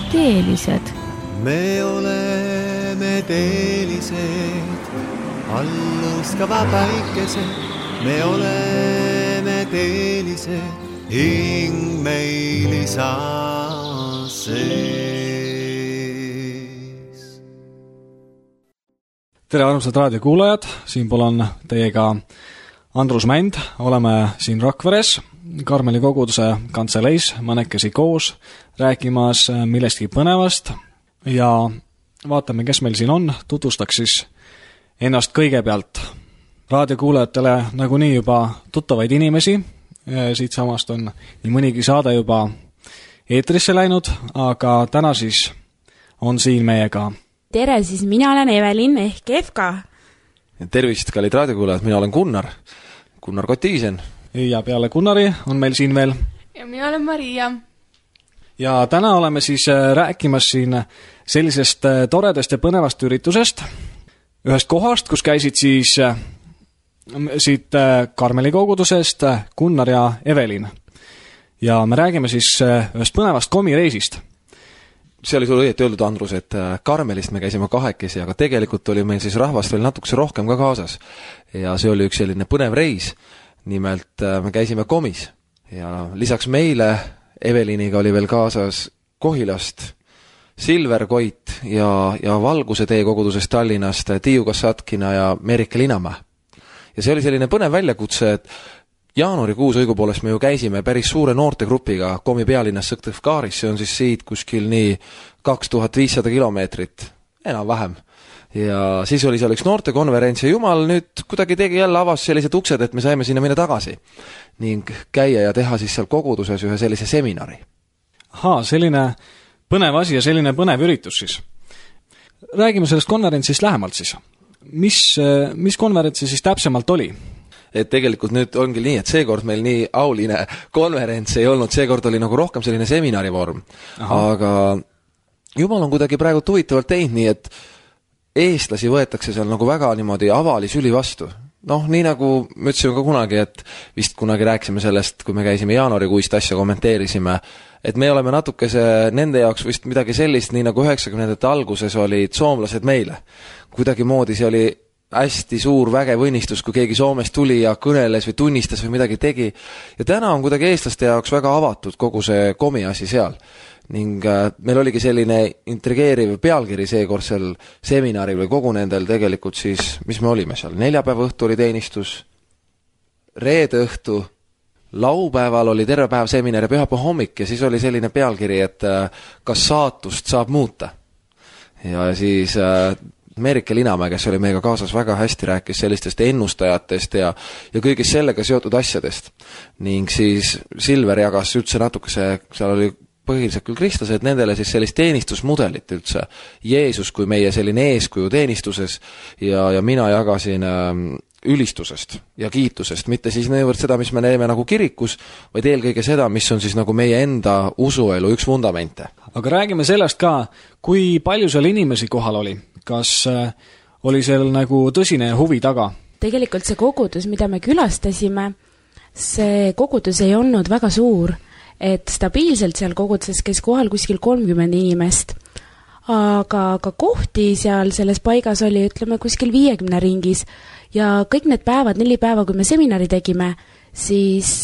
teelised. Me oleme teelised, alluskava päikesed. Me oleme teelised, hing meil isa sees. Tere armsad raadiokuulajad, siinpool on teiega Andrus Mänd, oleme siin Rakveres, Karmeli koguduse kantseleis mõnekesi koos rääkimas millestki põnevast ja vaatame, kes meil siin on, tutvustaks siis ennast kõigepealt. Raadiokuulajatele nagunii juba tuttavaid inimesi, siit samast on nii mõnigi saade juba eetrisse läinud, aga täna siis on siin meiega. Tere, siis mina olen Evelin ehk Efka. Tervist, kallid raadiokuulajad, mina olen Gunnar Kotiisen. Ja peale Gunnari on meil siin veel. Ja mina olen Maria. Ja täna oleme siis rääkimas siin sellisest toredast ja põnevast üritusest, ühest kohast, kus käisid siis siit Karmeli kogudusest Gunnar ja Evelin. Ja me räägime siis ühest põnevast komireisist. See oli sul õieti öeldud, Andrus, et Karmelist me käisime kahekesi, aga tegelikult oli meil siis rahvast veel natukese rohkem ka kaasas. Ja see oli üks selline põnev reis. Nimelt me käisime komis ja lisaks meile Eveliniga oli veel kaasas Kohilast Silver Koit ja Valguse tee kogudusest Tallinnast Tiiu Kassatkina ja Merike Linamäe. Ja see oli selline põnev väljakutse, et jaanuarikuus õigupoolest me ju käisime päris suure noortegrupiga komi pealinnas Sõktõvkaaris, see on siis siit kuskil nii 2500 kilomeetrit, enam vähem. Ja siis oli seal üks noortekonverents ja Jumal nüüd kuidagi tegi jälle avas sellised uksed, et me saime sinna minna tagasi ning käia ja teha siis seal koguduses ühe sellise seminari. Selline põnev asi ja selline põnev üritus siis. Räägime sellest konverentsist lähemalt siis. Mis konverentsi siis täpsemalt oli? Et tegelikult nüüd ongi nii, et seekord meil nii auline konverents ei olnud, seekord oli nagu rohkem selline seminarivorm. Aga Jumal on kuidagi praegu huvitavalt teinud nii, et eestlasi võetakse seal nagu väga niimoodi avalisüli vastu. Nii nagu me ütlesime ka kunagi, et vist kunagi rääkisime sellest, kui me käisime jaanuarikuist asja kommenteerisime, et me oleme natukese nende jaoks vist midagi sellist, nii nagu 90ndate alguses olid soomlased meile. Kuidagi moodi see oli hästi suur vägev õnnistus, kui keegi Soomest tuli ja kõneles või tunnistas või midagi tegi. Ja täna on kuidagi eestlaste jaoks väga avatud kogu see komiasi seal. Ning meil oligi selline intrigeeriv pealkiri seekordsel seminaril või kogu nendel tegelikult siis, mis me olime seal. Neljapäeva õhtu oli teenistus, reede õhtu, laupäeval oli terve päev seminar ja pühapäeva hommik ja siis oli selline pealkiri, et kas saatust saab muuta. Ja siis Merike Linamäe, kes oli meiega kaasas, väga hästi rääkis sellistest ennustajatest ja kõigist sellega seotud asjadest. Ning siis Silver jagas üldse natukese, seal oli põhiliselt küll kristlased, nendele siis sellist teenistusmudelit üldse. Jeesus kui meie selline eeskuju teenistuses ja mina jagasin ülistusest ja kiitusest, mitte siis niivõrd seda, mis me näeme nagu kirikus, vaid eelkõige seda, mis on siis nagu meie enda usuelu üks vundamente. Aga räägime sellest ka, kui palju seal inimesi kohal oli? Kas oli seal nagu tõsine huvi taga? Tegelikult see kogudus, mida me külastasime, see kogudus ei olnud väga suur, et stabiilselt seal koguduses käis kohal kuskil 30 inimest. Aga kohti seal selles paigas oli, ütleme, kuskil 50 ringis ja kõik need päevad, 4 päeva, kui me seminari tegime, siis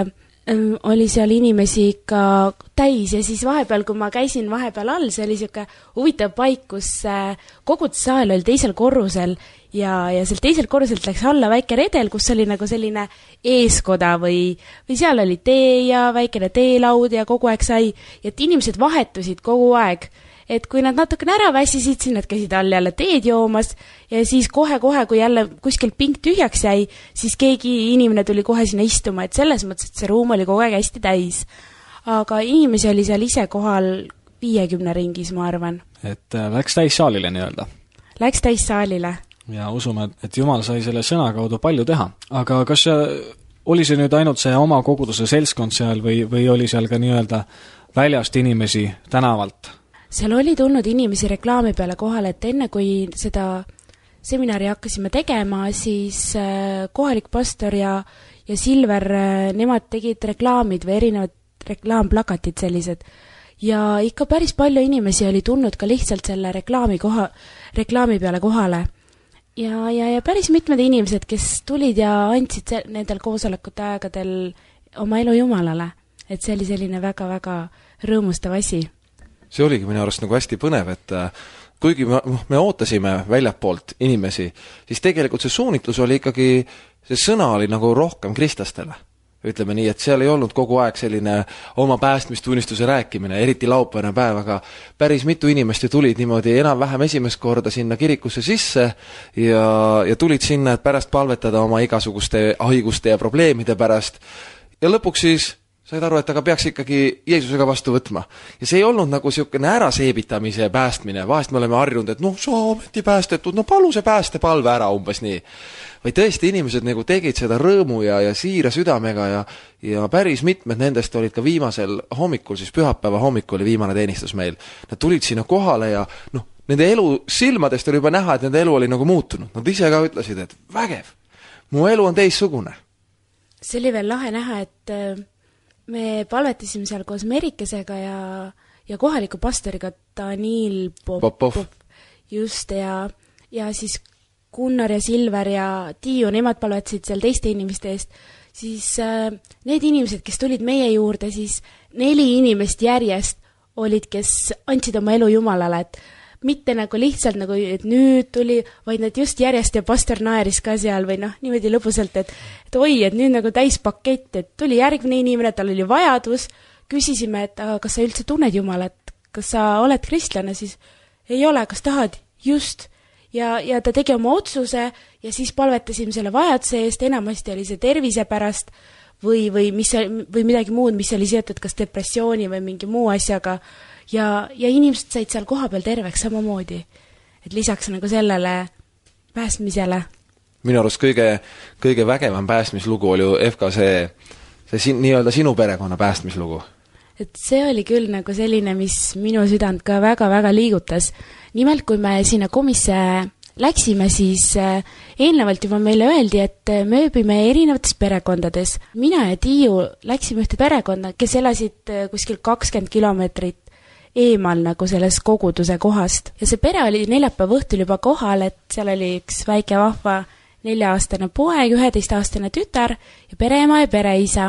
oli seal inimesi ikka täis ja siis vahepeal, kui ma käisin vahepeal all, see oli selline huvitav paik, kus kogudussaal oli teisel korrusel ja seal teisel korruselt läks alla väike redel, kus oli nagu selline eeskoda või seal oli tee ja väikene teelaud ja kogu aeg sai, et inimesed vahetusid kogu aeg. Et kui nad natukene ära väsisid, siis nad käisid all jälle teed joomas ja siis kohe, kui jälle kuskil pink tühjaks jäi, siis keegi inimene tuli kohe sinna istuma, et selles mõttes, et see ruum oli kogu aeg hästi täis. Aga inimesi oli seal ise kohal 50 ringis, ma arvan. Et läks täis saalile nii-öelda? Läks täis saalile. Ja usume, et Jumal sai selle sõna kaudu palju teha. Aga kas oli see nüüd ainult see oma koguduse seltskond seal või oli seal ka nii-öelda väljast inimesi tänavalt? Seal oli tulnud inimesi reklaami peale kohale, et enne kui seda seminari hakkasime tegema, siis kohalik pastor ja Silver, nemad tegid reklaamid või erinevad reklaamplakatid sellised. ja ikka päris palju inimesi oli tulnud ka lihtsalt selle reklaami peale kohale. Ja päris mitmed inimesed, kes tulid ja andsid nendel koosolekute aegadel oma elu Jumalale. Et see oli selline väga-väga rõõmustav asi. See oligi minu arust nagu hästi põnev, et kuigi me ootasime väljapoolt inimesi, siis tegelikult see suunitlus oli ikkagi, see sõna oli nagu rohkem kristlastele. Ütleme nii, et seal ei olnud kogu aeg selline oma päästmistunnistuse rääkimine, eriti laupäevane päev, aga päris mitu inimest ju tulid niimoodi enam-vähem esimest korda sinna kirikusse sisse ja tulid sinna, et pärast palvetada oma igasuguste haiguste ja probleemide pärast. Ja lõpuks siis said aru, et aga peaks ikkagi Jeesusega vastu võtma. Ja see ei olnud nagu siukene äraseebitamise päästmine. Vahest me oleme harjunud, et sa ometi päästetud, palu see päästepalve ära umbes nii. Või tõesti inimesed nagu tegid seda rõõmu ja siira südamega ja päris mitmed nendest olid ka viimasel hommikul, siis pühapäeva hommikul oli viimane teenistus meil. Nad tulid sinna kohale ja nende elu silmadest oli juba näha, et nende elu oli nagu muutunud. Nad ise ka ütlesid, et vägev, mu elu on teissugune. See oli veel lahe näha, et me palvetasime seal koos Merikesega ja kohaliku pastoriga Daniil Popov. Just, ja siis Gunnar ja Silver ja Tiiu, nemad palvetasid seal teiste inimeste eest, siis need inimesed, kes tulid meie juurde, siis 4 inimest järjest olid, kes andsid oma elu Jumalale, et mitte nagu lihtsalt nagu, et nüüd tuli, vaid nad just järjest ja pastor naeris ka seal või niimoodi lõbusalt, et oi, et nüüd nagu täispakett, et tuli järgmine inimene, tal oli vajadus, küsisime, et aga kas sa üldse tunned Jumalat, kas sa oled kristlane, siis ei ole, kas tahad, just, ja ta tegi oma otsuse ja siis palvetasime selle vajaduse eest, enamasti oli see tervise pärast või midagi muud, mis oli seotud kas depressiooni või mingi muu asjaga. Ja inimesed said seal koha peal terveks samamoodi. Et lisaks nagu sellele päästmisele. Minu arust kõige vägevam päästmislugu oli ju FK see nii-öelda sinu perekonna päästmislugu. Et see oli küll nagu selline, mis minu südant ka väga-väga liigutas. Nimelt, kui me sinna komisse läksime, siis eelnevalt juba meile öeldi, et me ööbime erinevates perekondades. Mina ja Tiiu läksime ühte perekonda, kes elasid kuskil 20 kilomeetrit eemal nagu selles koguduse kohast. Ja see pere oli neljapäeva õhtul juba kohal, et seal oli üks väike vahva 4-aastane poeg, 11-aastane tütar ja pereema ja pereisa.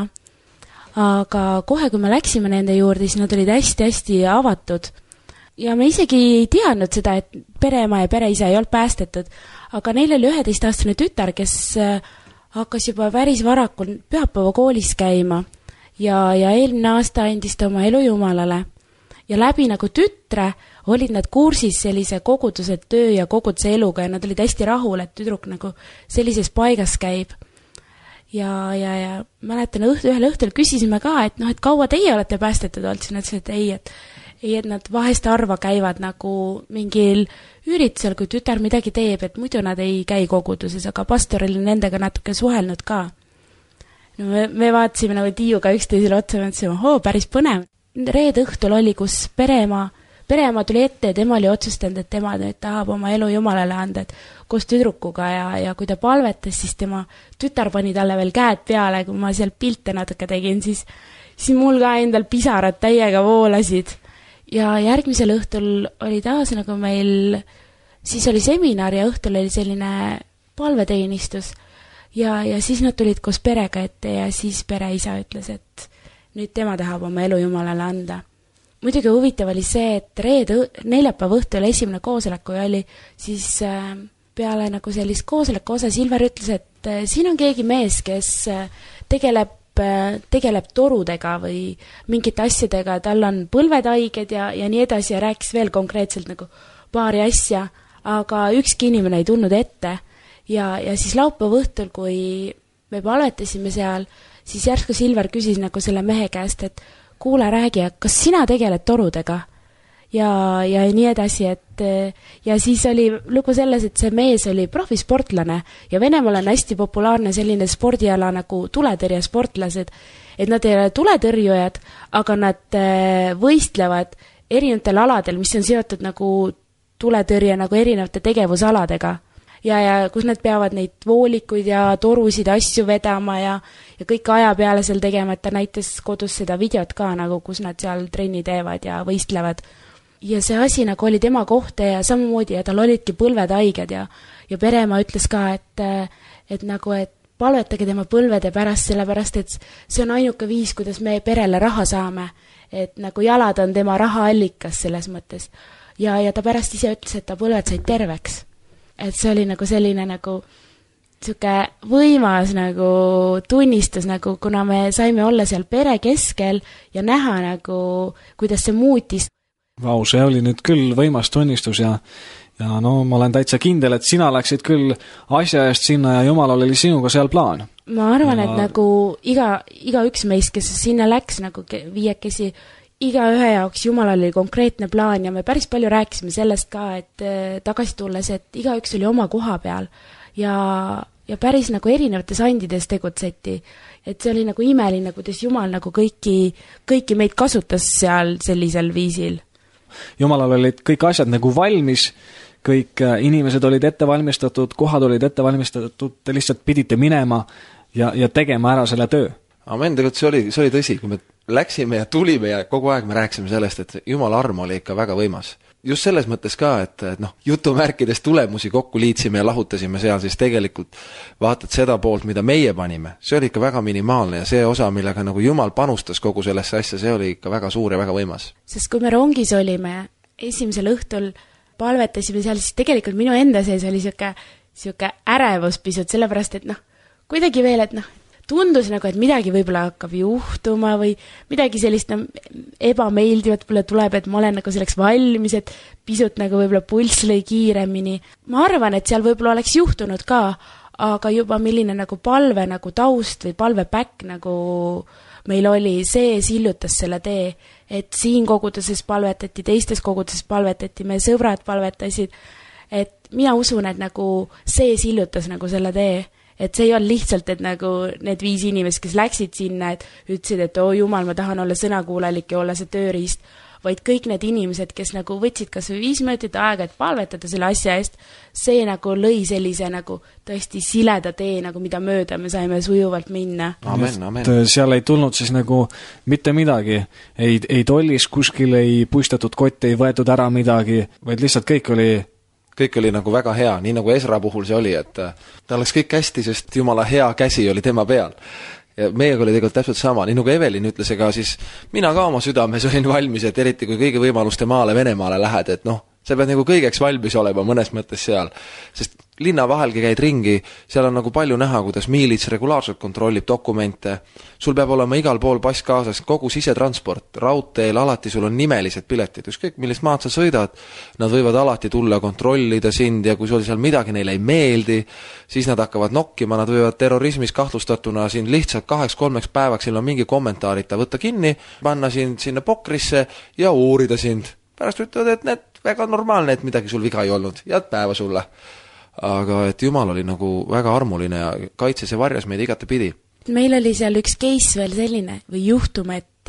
Aga kohe, kui me läksime nende juurde, siis nad olid hästi-hästi avatud. Ja me isegi ei teadnud seda, et pereema ja pereisa ei olnud päästetud. Aga neil oli 11-aastane tütar, kes hakkas juba päris varakul pühapäeva koolis käima. Ja eelmine aasta andis ta oma elu Jumalale. Ja läbi nagu tütre olid nad kursis sellise koguduse töö ja koguduse eluga ja nad olid hästi rahul, et tüdruk nagu sellises paigas käib. Ja mäletan, ühel õhtul küsisime ka, et et kaua teie olete päästetud olnud, siis nad ütlesid, et nad vahest harva käivad nagu mingil üritusel, kui tütar midagi teeb, et muidu nad ei käi koguduses, aga pastor oli nendega natuke suhelnud ka. Me vaatasime nagu Tiiuga üksteisele otsa ja mõtlesime, päris põnev. Reede õhtul oli, kus pereema tuli ette ja tema oli otsustanud, et tema tahab oma elu Jumalale anda, et koos tüdrukuga ja kui ta palvetas, siis tema tütar pani talle veel käed peale, kui ma seal pilte natuke tegin, siis mul ka endal pisarad täiega voolasid. Ja järgmisel õhtul oli taas nagu meil, siis oli seminar ja õhtul oli selline palveteenistus ja siis nad tulid koos perega ette ja siis pereisa ütles, et nüüd tema tahab oma elu Jumalale anda. Muidugi huvitav oli see, et neljapäeva õhtul esimene koosoleku oli, siis peale nagu sellist koosoleku osa Silver ütles, et siin on keegi mees, kes tegeleb torudega või mingite asjadega, tal on põlvetaiged ja nii edasi ja rääkis veel konkreetselt nagu paari asja, aga ükski inimene ei tulnud ette. Ja siis laupäeva õhtul, kui me palvetasime seal, siis järsku Silver küsis nagu selle mehe käest, et kuule, räägi, kas sina tegeled torudega? Ja nii edasi, ja siis oli lugu selles, et see mees oli profisportlane ja Venemaal on hästi populaarne selline spordiala nagu tuletõrjesportlased, et nad ei ole tuletõrjujad, aga nad võistlevad erinevatel aladel, mis on seotud nagu tuletõrje nagu erinevate tegevusaladega. ja kus nad peavad neid voolikuid ja torusid asju vedama ja kõik aja peale seal tegema, et ta näitas kodus seda videot ka nagu, kus nad seal trenni teevad ja võistlevad. Ja see asi nagu oli tema kohta ja samamoodi ja tal olidki põlved haiged ja pereema ütles ka, et nagu, et palvetage tema põlvede pärast, sellepärast, et see on ainuke viis, kuidas me perele raha saame. Et nagu jalad on tema rahaallikas selles mõttes. Ja ta pärast ise ütles, et ta põlved said terveks. Et see oli nagu selline nagu siuke võimas nagu tunnistus, nagu, kuna me saime olla seal pere keskel ja näha nagu, kuidas see muutis. Vau, see oli nüüd küll võimas tunnistus ja no ma olen täitsa kindel, et sina läksid küll asja eest sinna ja Jumalal oli sinuga seal plaan. Ma arvan, et nagu iga üks meist, kes sinna läks nagu viiekesi, iga ühe jaoks Jumalal oli konkreetne plaan ja me päris palju rääkisime sellest ka, et tagasi tulles, et iga üks oli oma koha peal ja päris nagu erinevates andides tegutseti. Et see oli nagu imeline, kuidas Jumal nagu kõiki meid kasutas seal sellisel viisil. Jumalal olid kõik asjad nagu valmis, kõik inimesed olid ette valmistatud, kohad olid ette valmistatud, te lihtsalt pidite minema ja tegema ära selle töö. Amen, tegelikult see oli tõsi, kui me läksime ja tulime ja kogu aeg me rääkisime sellest, et Jumala arm oli ikka väga võimas. Just selles mõttes ka, et jutumärkides tulemusi kokku liitsime ja lahutasime seal, siis tegelikult vaatad seda poolt, mida meie panime. See oli ikka väga minimaalne ja see osa, millega nagu Jumal panustas kogu sellesse asja, see oli ikka väga suur ja väga võimas. Sest kui me rongis olime, esimesel õhtul palvetasime seal, siis tegelikult minu enda sees oli siuke ärevus pisut, sellepärast, et kuidagi veel, et tundus nagu, et midagi võib-olla hakkab juhtuma või midagi sellist ebameeldivat tuleb, et ma olen nagu selleks valmis, et pisut nagu võib-olla pulss lõi kiiremini. Ma arvan, et seal võib-olla oleks juhtunud ka, aga juba milline nagu palve nagu taust või palvepäkk nagu meil oli, see sillutas selle tee, et siin koguduses palvetati, teistes koguduses palvetati, meie sõbrad palvetasid, et mina usun, et nagu see sillutas nagu selle tee. Et see ei olnud lihtsalt, et nagu need 5 inimest, kes läksid sinna, et ütlesid, et Jumal, ma tahan olla sõnakuulelik ja olla see tööriist, vaid kõik need inimesed, kes nagu võtsid kas või 5 minutit aega, et palvetada selle asja eest, see nagu lõi sellise nagu tõesti sileda tee, nagu mida mööda me saime sujuvalt minna. Amen. Seal ei tulnud siis nagu mitte midagi, ei tollis kuskil, ei puistatud kotti, ei võetud ära midagi, vaid lihtsalt kõik oli nagu väga hea, nii nagu Esra puhul see oli, et ta oleks kõik hästi, sest Jumala hea käsi oli tema peal. Ja meiega oli tegelikult täpselt sama, nii nagu Evelin ütles, ega siis mina ka oma südames olin valmis, et eriti kui kõigi võimaluste maale Venemaale lähed, et sa pead nagu kõigeks valmis olema mõnes mõttes seal, sest linna vahelgi käid ringi, seal on nagu palju näha, kuidas miilits regulaarselt kontrollib dokumente, sul peab olema igal pool pass kaasas, kogu sisetransport, raudteel alati sul on nimelised piletid, ükskõik millist maad sa sõidad, nad võivad alati tulla kontrollida sind ja kui sul seal midagi neile ei meeldi, siis nad hakkavad nokkima, nad võivad terrorismis kahtlustatuna sind lihtsalt 2-3 päevaks ilma mingi kommentaarita võtta kinni, panna sind sinna pokrisse ja uurida sind. Pärast ütlevad, et need väga normaalne, et midagi sul viga ei olnud, head päeva sulle. Aga et Jumal oli nagu väga armuline ja kaitses ja varjas meid igatepidi. Meil oli seal üks case veel selline või juhtum,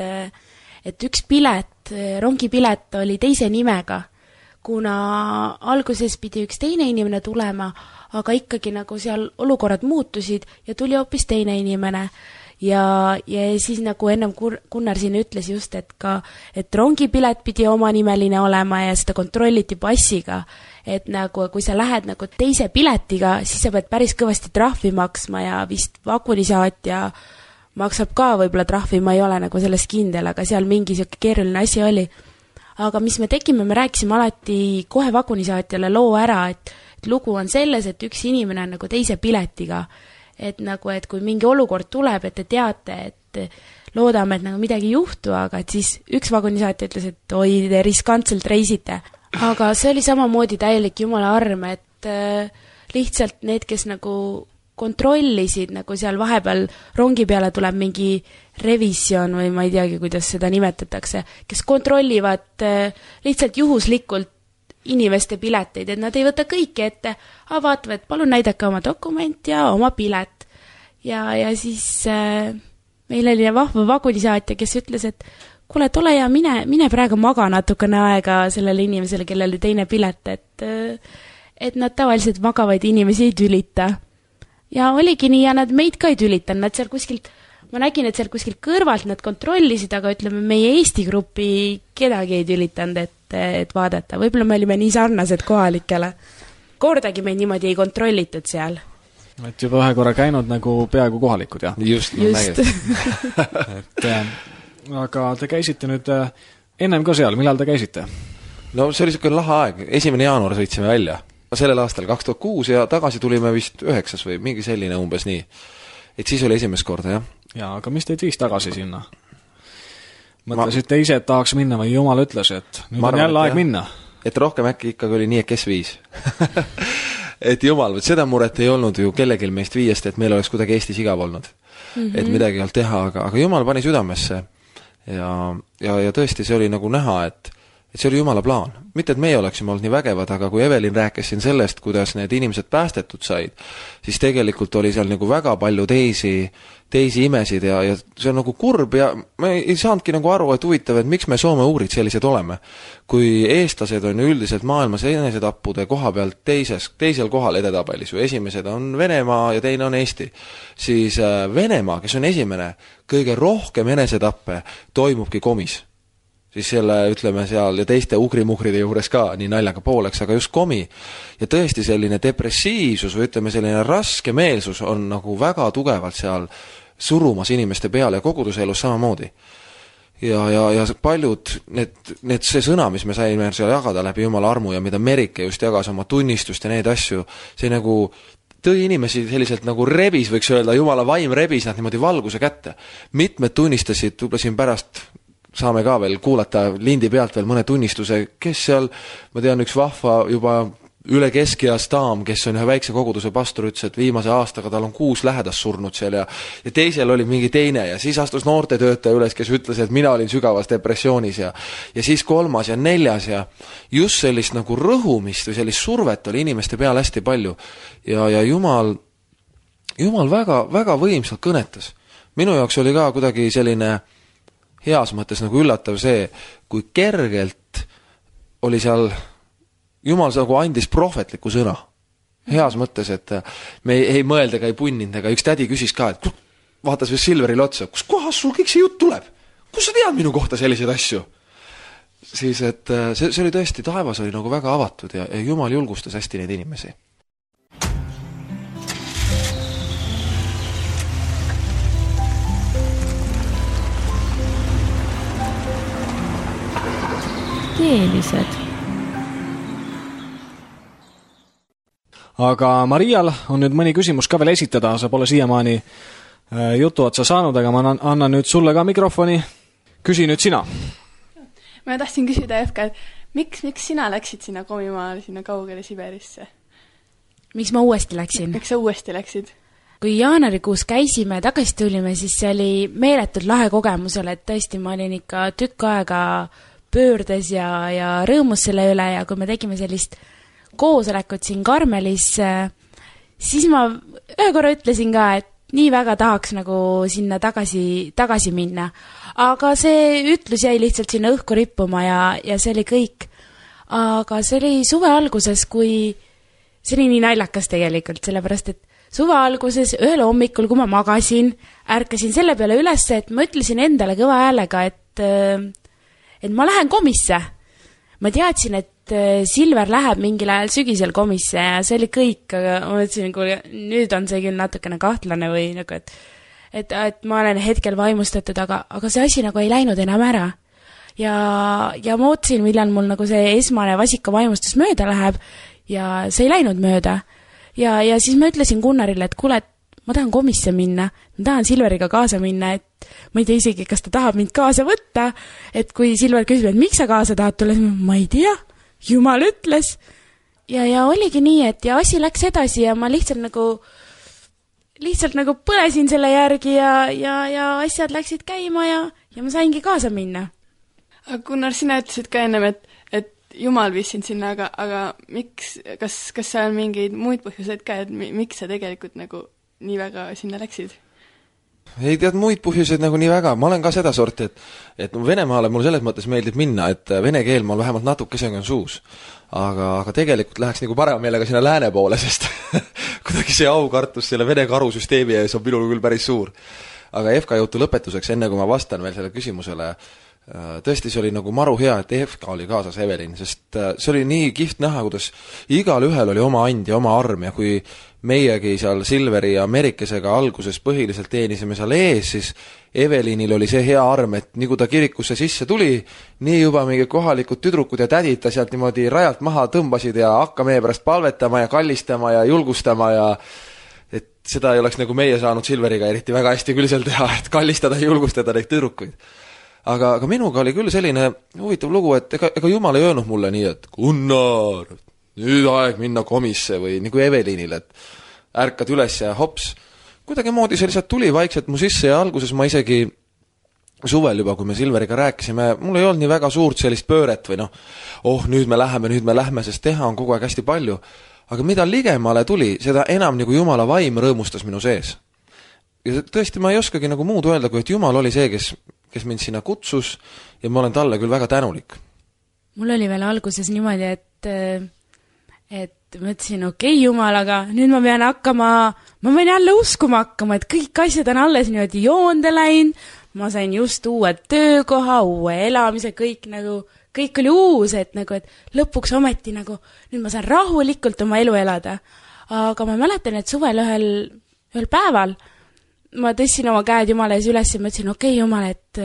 et üks pilet, rongipilet oli teise nimega, kuna alguses pidi üks teine inimene tulema, aga ikkagi nagu seal olukorrad muutusid ja tuli hoopis teine inimene. Ja siis nagu ennem Gunnar siin ütles just, et rongipilet pidi oma nimeline olema ja seda kontrolliti passiga, et nagu kui sa lähed nagu teise piletiga, siis sa pead päris kõvasti trahvi maksma ja vist vagunisaatja maksab ka võib-olla trahvi, ma ei ole nagu selles kindel, aga seal mingi siuke keeruline asi oli. Aga mis me tegime, me rääkisime alati kohe vagunisaatjale loo ära, et lugu on selles, et üks inimene on nagu teise piletiga, et nagu, et kui mingi olukord tuleb, et te teate, et loodame, et nagu midagi ei juhtu, aga et siis üks vagunisaatja ütles, et oi, te riskantselt reisite. Aga see oli samamoodi täielik Jumala arm, et lihtsalt need, kes nagu kontrollisid, nagu seal vahepeal rongi peale tuleb mingi revision või ma ei teagi, kuidas seda nimetatakse, kes kontrollivad lihtsalt juhuslikult inimeste pileteid, et nad ei võta kõike ette, aga vaatavad, et palun näidake oma dokument ja oma pilet. Ja siis meil oli vahva vagunisaatja, kes ütles, et kuule, tule ja mine praegu maga natukene aega sellele inimesele, kellel oli teine pilet, et nad tavaliselt magavaid inimesi ei tülita. Ja oligi nii, ja nad meid ka ei tülitanud, nad seal kuskilt, ma nägin, et seal kuskilt kõrvalt nad kontrollisid, aga ütleme, meie Eesti grupi kedagi ei tülitanud, et vaadata. Võib-olla me olime nii sarnased kohalikele. Kordagi meid niimoodi ei kontrollitud seal. Et juba ühe korra käinud nagu peaaegu kohalikud, jah? Just. et, aga te käisite nüüd ennem ka seal, millal te käisite? No see oli selline lahe aeg, 1. jaanuar sõitsime välja. Sellel aastal 2006 ja tagasi tulime vist 9. või mingi selline umbes nii. Et siis oli esimest korda, jah. Jaa, aga mis teid viis tagasi sinna? Mõtlesite ise, et tahaks minna või Jumal ütles, et nüüd on jälle aeg minna? Et rohkem äkki ikkagi oli nii, et kes viis. Et Jumal, seda muret ei olnud ju kellegil meist viiest, et meil oleks kuidagi Eestis igav olnud. Et midagi ei olnud teha, aga Jumal pani südamesse. Ja tõesti see oli nagu näha, et see oli Jumala plaan. Mitte, et meie oleksime olnud nii vägevad, aga kui Evelin rääkis siin sellest, kuidas need inimesed päästetud said, siis tegelikult oli seal nagu väga palju teisi imesid ja see on nagu kurb ja me ei saanudki nagu aru, et huvitav, et miks me Soome uurid sellised oleme. Kui eestlased on üldiselt maailmas enesetappude koha pealt teisel kohal edetabelis, või esimesed on Venemaa ja teine on Eesti, siis Venemaa, kes on esimene, kõige rohkem enesetappe toimubki Komis. Siis selle, ütleme seal, ja teiste ugrimugride juures ka, nii naljaga pooleks, aga just Komi. Ja tõesti selline depressiivsus või ütleme selline raske meelsus on nagu väga tugevalt seal surumas inimeste peale ja koguduse elus samamoodi. Ja paljud, see sõna, mis me saime seal jagada läbi Jumala armu ja mida Merike just jagas oma tunnistust ja neid asju, see nagu tõi inimesi selliselt nagu rebis, võiks öelda, Jumala vaim rebis nad niimoodi valguse kätte. Mitmed tunnistasid, võib-olla siin pärast saame ka veel kuulata lindi pealt veel mõne tunnistuse, kes seal, ma tean, üks vahva juba üle keskias daam, kes on ühe väikse koguduse pastor, ütles, et viimase aastaga tal on 6 lähedast surnud seal ja teisel oli mingi teine ja siis astus noortetöötaja üles, kes ütles, et mina olin sügavas depressioonis ja siis 3. ja 4. ja just sellist nagu rõhumist või sellist survet oli inimeste peal hästi palju ja Jumal väga, väga võimsalt kõnetas. Minu jaoks oli ka kuidagi selline heas mõttes nagu üllatav see, kui kergelt oli seal, Jumal nagu andis prohvetliku sõna. Heas mõttes, et me ei mõelda ega ei punninud, ega üks tädi küsis ka, et vaatas või Silveril otsa, kus kohas sul kõik see jutt tuleb? Kus sa tead minu kohta selliseid asju? Siis, et see oli tõesti, taevas oli nagu väga avatud ja Jumal julgustas hästi neid inimesi. Teelised. Aga Marial on nüüd mõni küsimus ka veel esitada, sa pole siiamaani jutu otsa saanud, aga ma annan nüüd sulle ka mikrofoni. Küsi nüüd sina. Ma tahtsin küsida Efka, et miks sina läksid sinna Komimaale, sinna kaugele Siberisse? Miks ma uuesti läksin? Miks sa uuesti läksid? Kui jaanuarikuus käisime, tagasi tulime, siis see oli meeletud lahe kogemusele, et tõesti ma olin ikka tükk aega pöördes ja rõõmus selle üle ja kui me tegime sellist koosolekut siin Karmelis, siis ma ühe korra ütlesin ka, et nii väga tahaks nagu sinna tagasi minna. Aga see ütlus jäi lihtsalt sinna õhku rippuma ja see oli kõik. Aga see oli suve alguses, see oli nii naljakas tegelikult, sellepärast et suve alguses ühel hommikul, kui ma magasin, ärkasin selle peale üles, et ma ütlesin endale kõva häälega, et ma lähen komisse. Ma teadsin, et Silver läheb mingil ajal sügisel komisse ja see oli kõik, aga ma mõtlesin, nüüd on see küll natukene kahtlane või nagu, et ma olen hetkel vaimustatud, aga see asi nagu ei läinud enam ära. Ja ma ootasin, millal mul nagu see esmane vasika vaimustus mööda läheb ja see ei läinud mööda. Ja siis ma ütlesin Gunnarile, et kuule, ma tahan komisse minna, ma tahan Silveriga kaasa minna, et ma ei tea isegi, kas ta tahab mind kaasa võtta, et kui Silver küsib, et miks sa kaasa tahad tulla, ma ei tea, Jumal ütles. Ja oligi nii, et ja asi läks edasi ja ma lihtsalt nagu põlesin selle järgi ja asjad läksid käima ja ma saingi kaasa minna. Aga Gunnar, sina ütlesid ka ennem, et Jumal viis sind sinna, aga miks, kas seal on mingeid muid põhjuseid ka, et miks sa tegelikult nagu nii väga sinna läksid? Ei tead, muid põhjuseid nagu nii väga, ma olen ka seda sorti, et Venemaale mul selles mõttes meeldib minna, et vene keel mul vähemalt natukesega on suus. Aga tegelikult läheks nagu parema meelega sinna lääne poole, sest kuidagi see aukartus selle vene karusüsteemi ees on minul küll päris suur. Aga FK jutu lõpetuseks, enne kui ma vastan veel selle küsimusele, tõesti see oli nagu maru hea, et FK oli kaasas Evelin, sest see oli nii kihvt näha, kuidas igal ühel oli oma and ja oma arm ja kui meiegi seal Silveri ja Merikesega alguses põhiliselt teenisime seal ees, siis Evelinil oli see hea arm, et nii kui ta kirikusse sisse tuli, nii juba mingi kohalikud tüdrukud ja tädid ta sealt niimoodi rajalt maha tõmbasid ja hakka meie pärast palvetama ja kallistama ja julgustama ja et seda ei oleks nagu meie saanud Silveriga eriti väga hästi küll seal teha, et kallistada ja julgustada neid tüdrukuid. Aga minuga oli küll selline huvitav lugu, et ega Jumal ei öelnud mulle nii, et Gunnar, nüüd aeg minna komisse või nagu Evelinil, et ärkad üles ja hops. Kuidagi moodi see lihtsalt tuli vaikselt mu sisse ja alguses ma isegi suvel juba, kui me Silveriga rääkisime, mul ei olnud nii väga suurt sellist pööret või nüüd me lähme, sest teha on kogu aeg hästi palju. Aga mida ligemale tuli, seda enam nagu Jumala vaim rõõmustas minu sees. Ja tõesti ma ei oskagi nagu muud öelda, kui et Jumal oli see, kes mind sinna kutsus ja ma olen talle küll väga tänulik. Mul oli veel alguses niimoodi, et mõtlesin, okei, Jumal, aga nüüd ma pean ma võin jälle uskuma hakkama, et kõik asjad on alles niimoodi joonde läinud, ma sain just uue töökoha, uue elamise, kõik oli uus, et lõpuks ometi nüüd ma saan rahulikult oma elu elada. Aga ma mäletan, et suvel ühel päeval ma tõstsin oma käed Jumala ees üles ja mõtlesin, okei, Jumal, et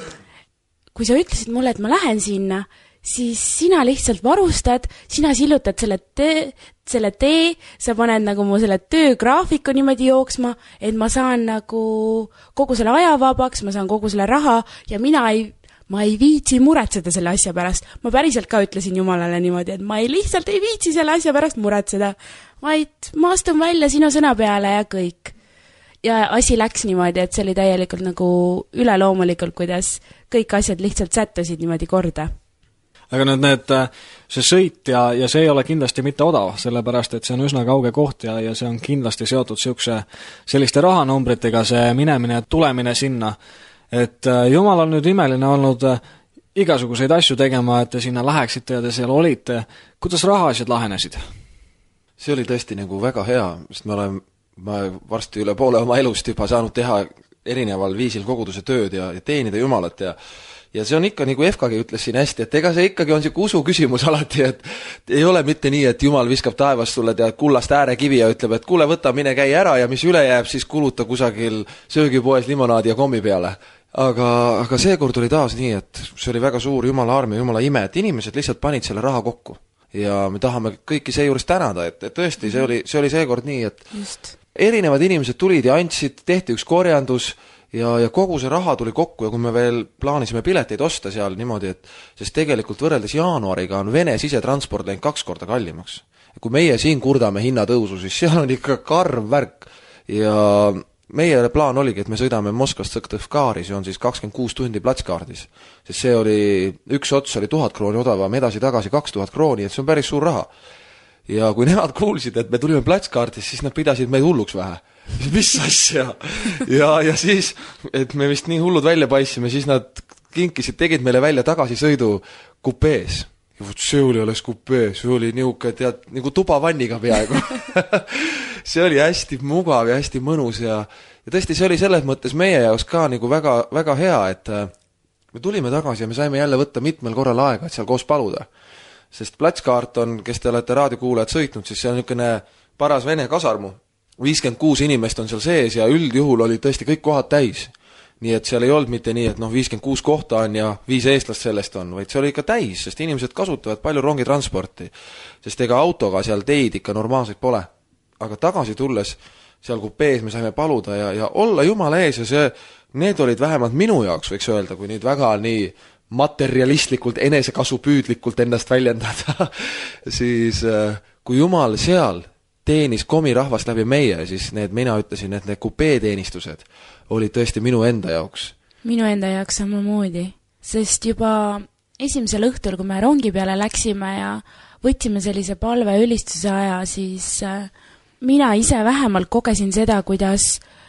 kui sa ütlesid mulle, et ma lähen sinna, siis sina lihtsalt varustad, sina sillutad selle tee, sa paned mu selle töögraafiku niimoodi jooksma, et ma saan kogu selle aja vabaks, ma saan kogu selle raha ja ma ei viitsi muretseda selle asja pärast. Ma päriselt ka ütlesin Jumalale niimoodi, et ma lihtsalt ei viitsi selle asja pärast muretseda, vaid ma astun välja sinu sõna peale ja kõik. Ja asi läks niimoodi, et see oli täielikult üleloomulikult, kuidas kõik asjad lihtsalt sättusid niimoodi korda. Aga nüüd see sõit ja see ei ole kindlasti mitte odav, sellepärast et see on üsna kauge koht ja see on kindlasti seotud selliste rahanumbritega, see minemine ja tulemine sinna. Et Jumal on nüüd imeline olnud igasuguseid asju tegema, et te sinna läheksite ja te seal olite. Kuidas rahaasjad lahenesid? See oli tõesti väga hea, sest ma varsti üle poole oma elust juba saanud teha erineval viisil koguduse tööd ja teenida Jumalat ja see on ikka, nagu FKG ütles siin hästi, et ega see ikkagi on siuke usu küsimus alati, et ei ole mitte nii, et Jumal viskab taevast sulle kullast äärekivi ja ütleb, et kuule, võta, mine käi ära ja mis üle jääb, siis kuluta kusagil söögipoes limonaadi ja kommi peale. Aga seekord oli taas nii, et see oli väga suur Jumala arm ja Jumala ime, et inimesed lihtsalt panid selle raha kokku. Ja me tahame kõiki seejuures tänada, et tõesti, see oli seekord nii, et just. Erinevad inimesed tulid ja andsid, tehti üks korjandus ja kogu see raha tuli kokku ja kui me veel plaanisime pileteid osta seal niimoodi, et sest tegelikult võrreldes jaanuariga on Vene sisetransport läinud 2 korda kallimaks. Ja kui meie siin kurdame hinnatõusu, siis seal on ikka karm värk ja meie plaan oligi, et me sõidame Moskvast Sõktõvkaari, see on siis 26 tundi platskaardis, sest see oli, üks ots oli 1000 krooni odavam, edasi-tagasi 2000 krooni, et see on päris suur raha. Ja kui nemad kuulsid, et me tulime platskaardis, siis nad pidasid meid hulluks vähe. Mis asja? Ja siis, et me vist nii hullud välja paissime, siis nad kinkisid, tegid meile välja tagasisõidu kupees. Ja see oli alles kupees, see oli niuke, tead, nagu tubavanniga peaaegu. See oli hästi mugav ja hästi mõnus ja tõesti see oli selles mõttes meie jaoks ka nagu väga, väga hea, et me tulime tagasi ja me saime jälle võtta mitmel korral aega, et seal koos paluda. Sest platskaart on, kes te olete raadiokuulajad sõitnud, siis see on niisugune paras Vene kasarmu. 56 inimest on seal sees ja üldjuhul oli tõesti kõik kohad täis. Nii et seal ei olnud mitte nii, et 56 kohta on ja 5 eestlast sellest on, vaid see oli ikka täis, sest inimesed kasutavad palju rongitransporti. Sest ega autoga seal teid ikka normaalselt pole. Aga tagasi tulles seal kupees me saime paluda ja olla Jumala ees ja need olid vähemalt minu jaoks, võiks öelda, kui nüüd väga nii materialistlikult, enesekasupüüdlikult ennast väljendada, siis kui Jumal seal teenis komirahvast läbi meie, siis mina ütlesin, et need kupeeteenistused olid tõesti minu enda jaoks. Minu enda jaoks samamoodi, sest juba esimesel õhtul, kui me rongi peale läksime ja võtsime sellise palve ülistuse aja, siis mina ise vähemalt kogesin seda, kuidas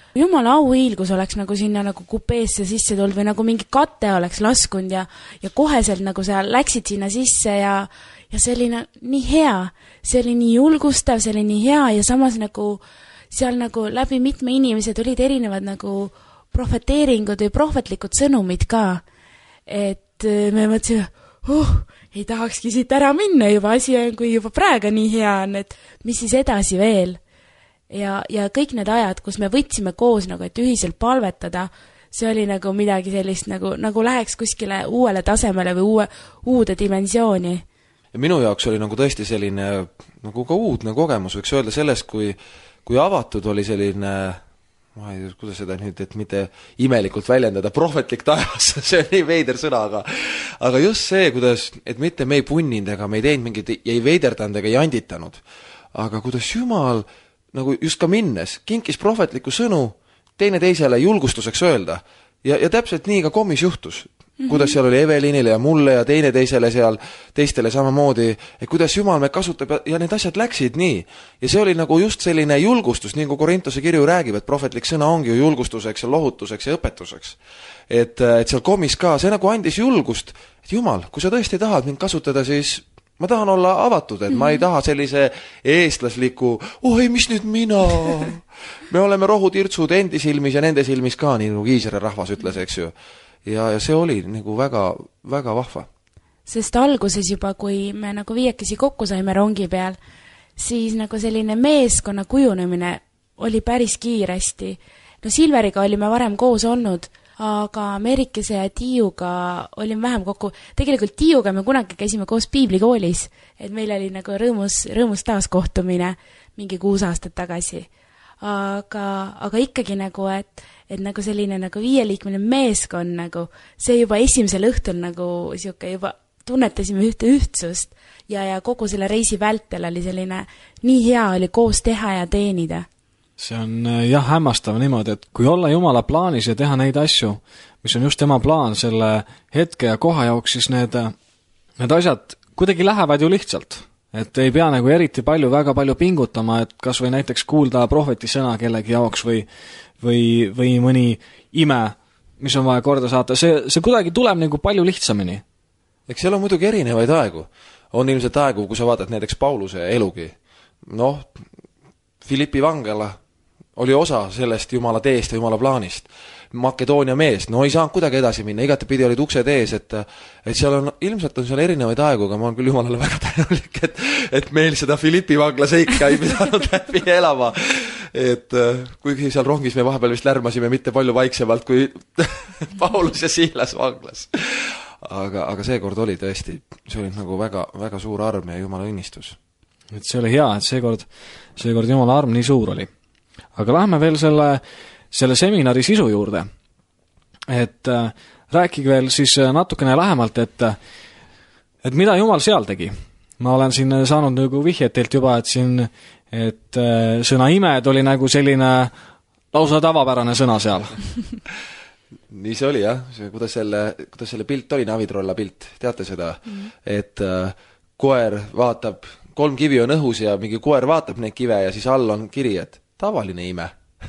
jumala auhiilgus oleks nagu sinna nagu kupeesse sisse tulnud või nagu mingi kate oleks laskunud ja koheselt nagu sa läksid sinna sisse ja see oli nii hea, see oli nii julgustav, see oli nii hea ja samas nagu seal nagu läbi mitme inimesed olid erinevad nagu prohveteeringud või prohvetlikud sõnumid ka, et me mõtlesime, ei tahakski siit ära minna juba, asi on, kui juba praegu nii hea on, et mis siis edasi veel. Ja kõik need ajad, kus me võtsime koos nagu, et ühiselt palvetada, see oli nagu midagi sellist, nagu läheks kuskile uuele tasemele või uude dimensiooni. Ja minu jaoks oli nagu tõesti selline nagu ka uudne kogemus, võiks öelda sellest, kui avatud oli selline, ma ei tea, kuidas seda nüüd, et mitte imelikult väljendada, prohvetlik taevas, see on nii veider sõna, aga just see, kuidas, et mitte me ei punninud ega me ei teinud mingit, ei veiderdanud ega janditanud, aga kuidas Jumal nagu just ka minnes, kinkis prohvetliku sõnu teine teisele julgustuseks öelda. Ja täpselt nii ka komis juhtus. Kuidas seal oli Evelinile ja mulle ja teine teisele seal, teistele samamoodi, et kuidas Jumal me kasutab ja need asjad läksid nii. Ja see oli nagu just selline julgustus, nii kui Korintuse kirju räägib, et prohvetlik sõna ongi ju julgustuseks ja lohutuseks ja õpetuseks. Et seal komis ka, see nagu andis julgust, et Jumal, kui sa tõesti tahad mind kasutada, siis ma tahan olla avatud, et ma ei taha sellise eestlasliku, ei, mis nüüd mina? Me oleme rohutirtsud endi silmis ja nende silmis ka, nii nagu Iisraeli rahvas ütles, eks ju. Ja see oli nagu väga, väga vahva. Sest alguses juba, kui me nagu viiekesi kokku saime rongi peal, siis nagu selline meeskonna kujunemine oli päris kiiresti. No Silveriga olime varem koos olnud, aga Merikese ja Tiiuga olime vähem kokku. Tegelikult Tiiuga me kunagi käisime koos piiblikoolis, et meil oli nagu rõõmus taaskohtumine mingi 6 aastat tagasi. Aga ikkagi nagu, et nagu selline nagu 5-liikmeline meeskond nagu, see juba esimesel õhtul nagu siuke juba tunnetasime ühte ühtsust ja kogu selle reisi vältel oli selline nii hea oli koos teha ja teenida. See on jah hämmastav niimoodi, et kui olla Jumala plaanis ja teha neid asju, mis on just tema plaan selle hetke ja koha jaoks, siis need asjad kuidagi lähevad ju lihtsalt. Et ei pea nagu eriti väga palju pingutama, et kas või näiteks kuulda prohveti sõna kellegi jaoks või mõni ime, mis on vaja korda saata. See kuidagi tuleb nagu palju lihtsamini. Eks seal on muidugi erinevaid aegu. On ilmselt aegu, kui sa vaatad näiteks Pauluse elugi. Filippi vangela oli osa sellest Jumala teest ja Jumala plaanist. Makedoonia mees, ei saanud kuidagi edasi minna, igatepidi olid uksed ees, et seal on, ilmselt on seal erinevaid aegu, aga ma olen küll Jumalale väga tänulik, et meil seda Filippi vangla seika ei pidanud läbi elama. Et kuigi seal rongis me vahepeal vist lärmasime mitte palju vaiksemalt kui Paulus ja Siilas vanglas. Aga seekord oli tõesti, see oli nagu väga, väga suur arm ja Jumala õnnistus. Et see oli hea, et seekord Jumala arm nii suur oli. Aga lähme veel selle seminari sisu juurde. Et rääkige veel siis natukene lähemalt, et mida Jumal seal tegi. Ma olen siin saanud nagu vihjet teilt juba, et sõna imed oli nagu selline lausa tavapärane sõna seal. Nii see oli jah, kuidas selle pilt oli, navitrolla pilt, teate seda? Et koer vaatab, 3 kivi on õhus ja mingi koer vaatab neid kive ja siis all on kiri, et tavaline ime.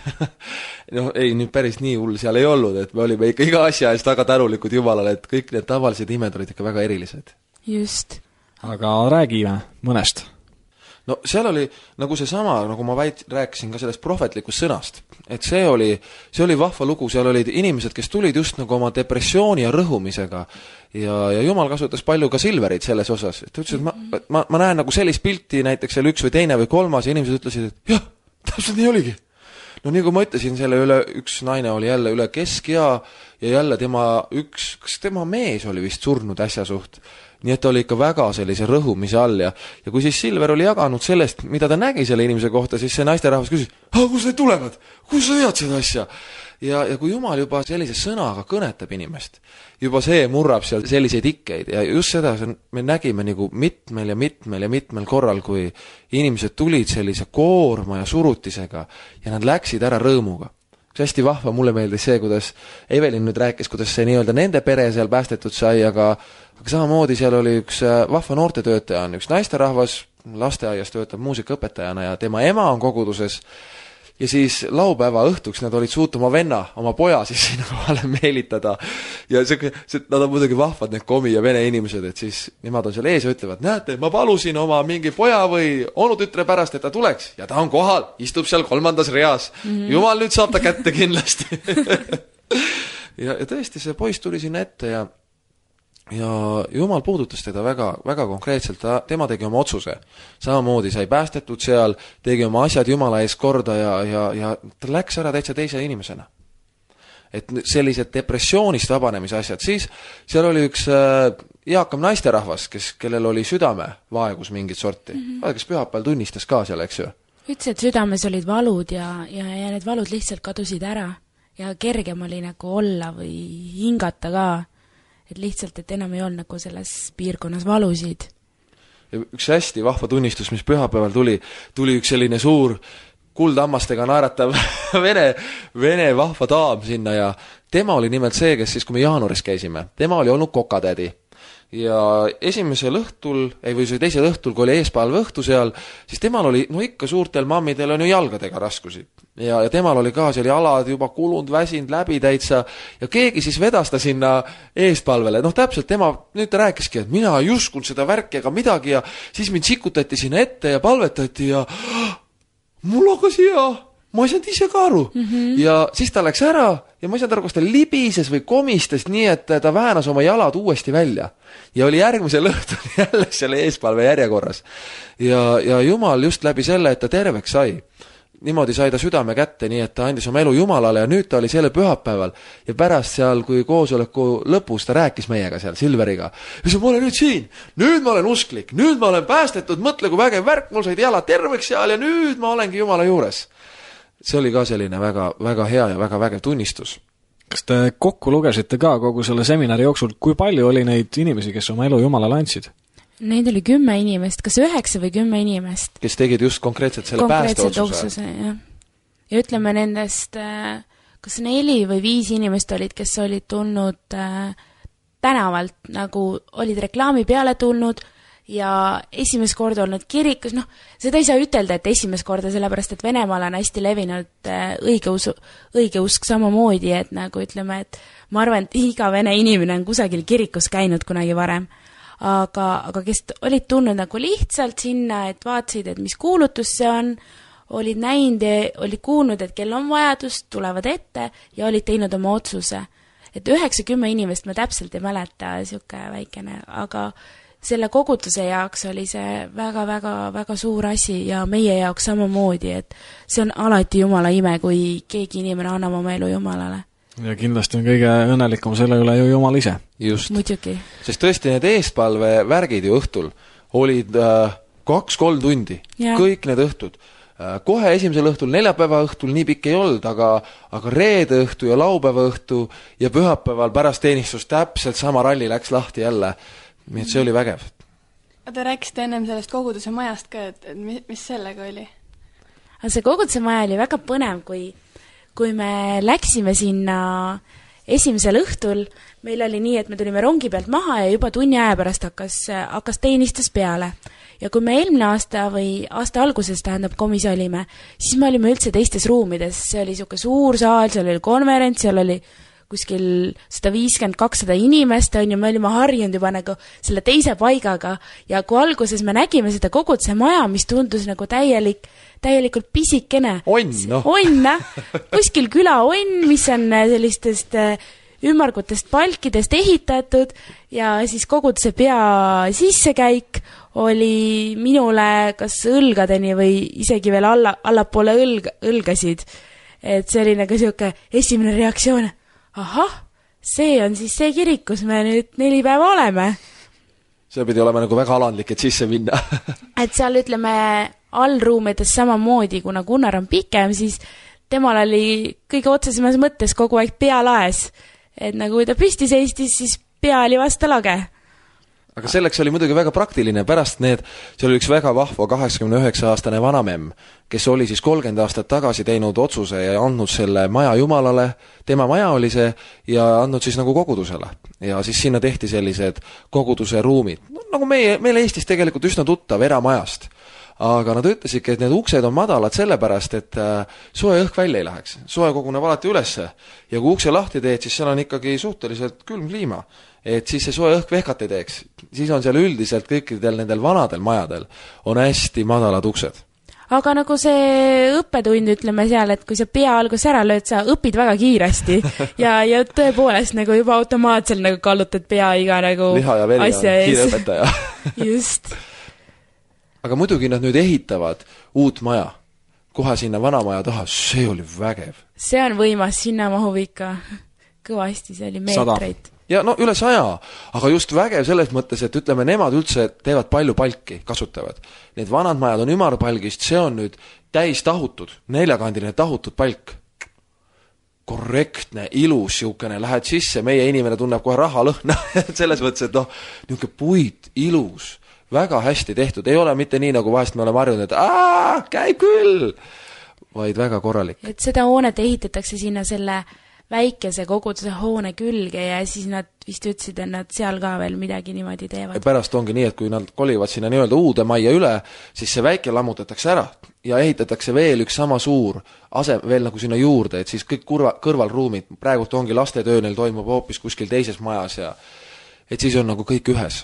Ei, nüüd päris nii hull seal ei olnud, et me olime ikka iga asja eest väga tänulikud Jumalale, et kõik need tavalised imed olid ikka väga erilised. Just. Aga räägime mõnest. No seal oli nagu seesama, nagu ma rääkisin ka sellest prohvetlikust sõnast, et see oli vahva lugu, seal olid inimesed, kes tulid just nagu oma depressiooni ja rõhumisega ja Jumal kasutas palju ka Silverit selles osas, et ta ütles, et ma näen nagu sellist pilti näiteks seal 1 või 2 või 3 ja inimesed ütlesid, et jah, täpselt nii oligi. No nii kui ma ütlesin, üks naine oli jälle üle keskea ja jälle kas tema mees oli vist surnud äsja suht. Nii et oli ikka väga sellise rõhumise all ja kui siis Silver oli jaganud sellest, mida ta nägi selle inimese kohta, siis see naisterahvas küsis, kus need tulevad? Kus sa tead seda asja? Ja kui Jumal juba sellise sõnaga kõnetab inimest, juba see murrab seal selliseid ikkeid ja just seda me nägime nagu mitmel korral, kui inimesed tulid sellise koorma ja surutisega ja nad läksid ära rõõmuga. See hästi vahva, mulle meeldis see, kuidas Evelin nüüd rääkis, kuidas see nii-öelda nende pere seal päästetud sai, aga samamoodi seal oli üks vahva noortetöötaja, on üks naisterahvas, lasteaias töötab muusikaõpetajana ja tema ema on koguduses ja siis laupäeva õhtuks nad olid suutnud oma venna, oma poja siis sinna kohale meelitada ja nad on muidugi vahvad, need komi ja vene inimesed, et siis nemad on seal ees ja ütlevad, näete, ma palusin oma mingi poja või onutütre pärast, et ta tuleks ja ta on kohal, istub seal 3. reas. Jumal, nüüd saab ta kätte kindlasti. ja tõesti, see poiss tuli sinna ette ja Jumal puudutas teda väga, väga konkreetselt, tema tegi oma otsuse. Samamoodi sai päästetud seal, tegi oma asjad Jumala ees korda ja ta läks ära täitsa teise inimesena. Et sellised depressioonist vabanemise asjad, siis seal oli üks eakam naisterahvas, kellel oli südame vaegus mingit sorti. Kes pühapäeval tunnistas ka seal, eks ju? Ütles, et südames olid valud ja need valud lihtsalt kadusid ära ja kergem oli nagu olla või hingata ka. Et lihtsalt, et enam ei olnud nagu selles piirkonnas valusid. Ja üks hästi vahva tunnistus, mis pühapäeval tuli üks selline suur kuldammastega naeratav vene vahva daam sinna ja tema oli nimelt see, kes siis, kui me jaanuaris käisime, tema oli olnud kokatädi. Ja esimesel õhtul, või teisel õhtul, kui oli eespalve õhtu seal, siis temal oli, no ikka suurtel mammidel on ju jalgadega raskusi. Ja temal oli ka, see oli alad juba kulunud, väsinud läbi täitsa ja keegi siis vedas ta sinna eespalvele. Noh, täpselt tema, nüüd ta rääkiski, et mina ei uskunud seda värki ega midagi ja siis mind sikutati sinna ette ja palvetati ja mul hakkas hea. Ma ei saanud ise ka aru. Ja siis ta läks ära ja ma ei saanud aru, kas ta libises või komistas nii, et ta väänas oma jalad uuesti välja. Ja oli järgmisel õhtul jälle selle eespalve järjekorras. Ja Jumal just läbi selle, et ta terveks sai. Niimoodi sai ta südame kätte, nii et ta andis oma elu Jumalale ja nüüd ta oli selle pühapäeval ja pärast seal, kui koosoleku lõpus ta rääkis meiega seal Silveriga. Ja ma olen nüüd siin, nüüd ma olen usklik, nüüd ma olen päästetud, mõtle kui vägev värk, mul said jalad terveks seal ja nüüd ma olengi Jumala juures. See oli ka selline väga, väga hea ja väga vägev tunnistus. Kas te kokku lugesite ka kogu selle seminari jooksul, kui palju oli neid inimesi, kes oma elu Jumalale andsid? Neid oli 10 inimest, kas 9 või 10 inimest. Kes tegid just konkreetselt selle päästeotsuse. Ja ütleme nendest, kas 4 või 5 inimest olid, kes olid tulnud tänavalt, nagu olid reklaami peale tulnud ja esimest korda olnud kirikus, seda ei saa ütelda, et esimest korda, sellepärast, et Venemaal on hästi levinud õigeusk samamoodi, et nagu ütleme, et ma arvan, et iga vene inimene on kusagil kirikus käinud kunagi varem. Aga kes olid tulnud nagu lihtsalt sinna, et vaatasid, et mis kuulutus see on, olid näinud ja olid kuulnud, et kell on vajadust, tulevad ette ja olid teinud oma otsuse. Et 9-10 inimest ma täpselt ei mäleta, siuke väikene, aga selle kogutuse jaoks oli see väga suur asi ja meie jaoks samamoodi, et see on alati Jumala ime, kui keegi inimene annab oma elu Jumalale. Ja kindlasti on kõige õnnelikum selle üle ju Jumal ise. Just. Muidugi. Sest tõesti need eespalve värgid ju õhtul olid 2-3 tundi. Ja. Kõik need õhtud. Kohe esimesel õhtul, neljapäeva õhtul nii pikk ei olnud, aga reede õhtu ja laupäeva õhtu ja pühapäeval pärast teenistus täpselt sama ralli läks lahti jälle. Nii et see oli vägev. Te rääkisite ennem sellest koguduse majast ka, et mis sellega oli? See koguduse maja oli väga põnev, kui me läksime sinna esimesel õhtul, meil oli nii, et me tulime rongi pealt maha ja juba tunni aja pärast hakkas teenistus peale. Ja kui me eelmine aasta või aasta alguses komis olime, siis me olime üldse teistes ruumides. See oli siuke suur saal, seal oli konverents, seal oli kuskil 150-200 inimest, ja me olime harjunud juba nagu selle teise paigaga ja kui alguses me nägime seda koguduse maja, mis tundus nagu täielikult pisikene. Onna, kuskil küla onn, mis on sellistest ümmargutest palkidest ehitatud ja siis koguduse pea sissekäik oli minule kas õlgadeni või isegi veel allapoole õlgasid. Et see oli nagu siuke esimene reaktsioon. Ahah, see on siis see kirik, kus me nüüd 4 päeva oleme. See pidi olema nagu väga alandlik, et sisse minna. Et seal ütleme allruumides samamoodi, kuna Gunnar on pikem, siis temal oli kõige otsesemas mõttes kogu aeg pea laes. Et nagu kui ta püsti seistis, siis pea oli vasta lage. Aga selleks oli muidugi väga praktiline, pärast see oli üks väga vahva 89-aastane vanamemm, kes oli siis 30 aastat tagasi teinud otsuse ja andnud selle maja Jumalale, tema maja oli see, ja andnud siis nagu kogudusele. Ja siis sinna tehti sellised koguduse ruumid, nagu meil Eestis tegelikult üsna tuttav eramajast. aga nad ütlesidki, et need uksed on madalad sellepärast, et soe õhk välja ei läheks. Soe koguneb alati ülesse ja kui ukse lahti teed, siis seal on ikkagi suhteliselt külm kliima. Et siis see soe õhk vehkat ei teeks. Siis on seal üldiselt kõikidel nendel vanadel majadel on hästi madalad uksed. Aga nagu see õppetund, ütleme seal, et kui sa pea algus ära lööd, sa õpid väga kiiresti ja tõepoolest nagu juba automaatselt nagu kallutad pea iga nagu liha ja veri on kiire õpetaja. Just. Aga muidugi nad nüüd ehitavad uut maja. Kohe sinna vana maja taha, see oli vägev. See on võimas, sinna mahub ikka kõvasti, see oli meetreid. Ja no üle 100, aga just vägev selles mõttes, et ütleme, nemad üldse teevad palju palki, kasutavad. Need vanad majad on ümarpalgist, see on nüüd täis tahutud, 4-kandiline tahutud palk. Korrektne, ilus, siukene, lähed sisse, meie inimene tunneb kohe rahalõhna, selles mõttes, et niuke puit, ilus, väga hästi tehtud, ei ole mitte nii, nagu vahest me oleme harjunud, et käib küll, vaid väga korralik. Et seda hoonet ehitatakse sinna selle väikese koguduse hoone külge ja siis nad vist ütlesid, et nad seal ka veel midagi niimoodi teevad. Ja pärast ongi nii, et kui nad kolivad sinna nii-öelda uude majja üle, siis see väike lammutatakse ära ja ehitatakse veel üks sama suur veel nagu sinna juurde, et siis kõik kõrvalruumid, praegult ongi lastetöö, neil toimub hoopis kuskil teises majas ja et siis on nagu kõik ühes.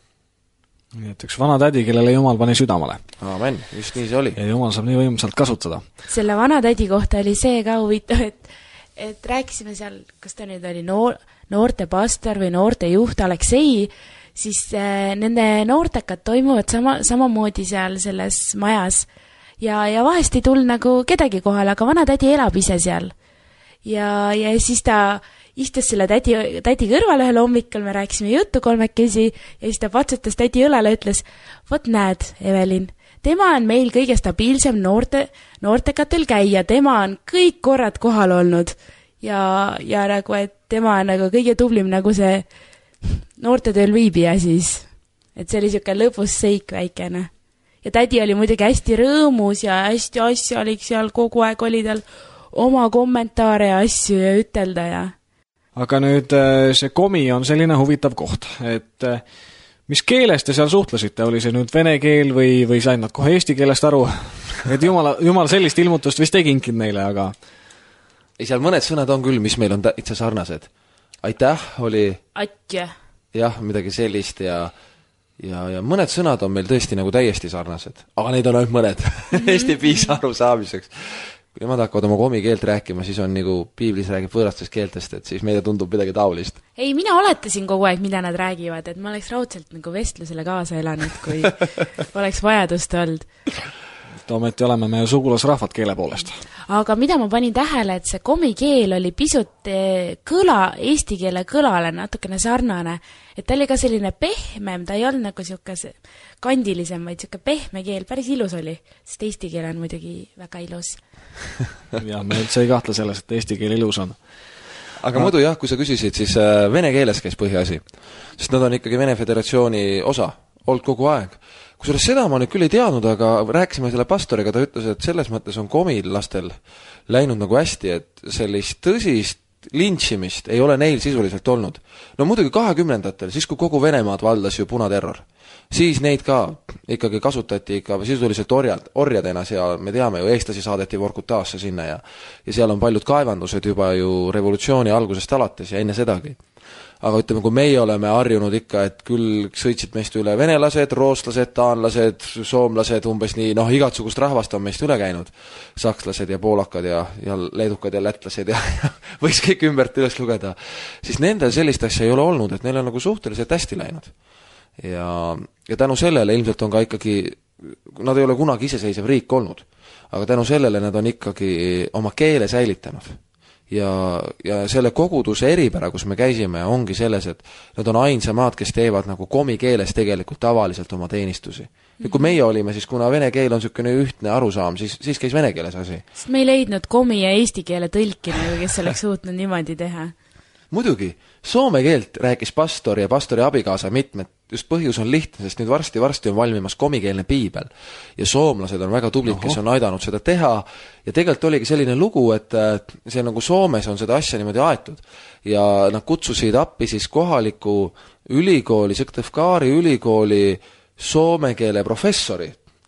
Nii et üks vana tädi, kellele Jumal pani südamale. Amen, just nii see oli. Ja Jumal saab nii võimsalt kasutada. Selle vana tädi kohta oli see ka huvitav, et rääkisime seal, kas ta nüüd oli noorte pastor või noorte juht Aleksei, siis nende noortekad toimuvad samamoodi seal selles majas ja vahest ei tulnud nagu kedagi kohale, aga vana tädi elab ise seal. Ja siis ta istus selle tädi kõrval ühel hommikul, me rääkisime juttu kolmekesi ja siis ta patsutas tädi õlale ja ütles, vot näed, Evelin, tema on meil kõige stabiilsem noortekatel käia, tema on kõik korrad kohal olnud ja nagu, et tema on nagu kõige tublim nagu see noortetööl viibija siis. Et see oli siuke lõbus seik väikene. Ja tädi oli muidugi hästi rõõmus ja hästi asjalik seal, kogu aeg oli tal oma kommentaare ja asju ja ütelda ja. Aga nüüd see komi on selline huvitav koht, et mis keeles te seal suhtlesite? Oli see nüüd vene keel või sain nad kohe eesti keelest aru? Et Jumal sellist ilmutust vist ei kinkinud neile, aga... Ei, seal mõned sõnad on küll, mis meil on itse sarnased. Aitäh oli... Atja. Jah, midagi sellist ja mõned sõnad on meil tõesti nagu täiesti sarnased. Aga neid on ainult mõned. Eesti piisa aru saamiseks. Kui nemad hakkavad oma komi keelt rääkima, siis on nagu piiblis räägib võõrastest keeltest, et siis meile tundub midagi taolist. Ei, mina oletasin kogu aeg, mida nad räägivad, et ma oleks raudselt nagu vestlusele kaasa elanud, kui oleks vajadust olnud. Ometi oleme me sugulasrahvad keele poolest. Aga mida ma panin tähele, et see komi keel oli pisut eesti keele kõlale natukene sarnane, et ta oli ka selline pehmem, ta ei olnud nagu siukese kandilisem, vaid siuke pehme keel, päris ilus oli, sest eesti keel on muidugi väga ilus. Ja me üldse ei kahtle selles, et eesti keel ilus on. Aga muidu jah, kui sa küsisid, siis vene keeles käis põhiasi, sest nad on ikkagi Vene Föderatsiooni osa, olnud kogu aeg. Kusjuures seda ma nüüd küll ei teadnud, aga rääkisime selle pastoriga, ta ütles, et selles mõttes on komil lastel läinud nagu hästi, et sellist tõsist lintšimist ei ole neil sisuliselt olnud. No muidugi 20-ndatel, siis kui kogu Venemaad valdas ju punaterror, siis neid ka ikkagi kasutati ikka sisuliselt orjadena seal, me teame ju, eestlasi saadeti Vorkutaasse sinna ja seal on paljud kaevandused juba ju revolutsiooni algusest alates ja enne sedagi. Aga ütleme, kui meie oleme harjunud ikka, et küll sõitsid meist üle venelased, rootslased, taanlased, soomlased, umbes nii, igatsugust rahvast on meist üle käinud. Sakslased ja poolakad ja leedukad ja lätlased ja võiks kõik ümbert üles lugeda. Siis nendel sellist asja ei ole olnud, et neil on nagu suhteliselt hästi läinud. Ja tänu sellele ilmselt on ka ikkagi, nad ei ole kunagi iseseisev riik olnud, aga tänu sellele nad on ikkagi oma keele säilitanud. Ja selle koguduse eripära, kus me käisime, ongi selles, et nad on ainsa maad, kes teevad nagu komi keeles tegelikult tavaliselt oma teenistusi. Ja kui meie olime, siis kuna vene keel on niisugune ühtne arusaam, siis käis vene keeles asi. Sest me ei leidnud komi ja eesti keele tõlki, kes oleks suutnud niimoodi teha. Muidugi, soome keelt rääkis pastor ja pastori abikaasa mitmed, just põhjus on lihtne, sest nüüd varsti on valmimas komikeelne piibel ja soomlased on väga tublid, kes on aidanud seda teha ja tegelikult oligi selline lugu, et see nagu Soomes on seda asja niimoodi aetud ja nad kutsusid appi siis kohaliku ülikooli, Sõktõfkaari ülikooli soome keele professori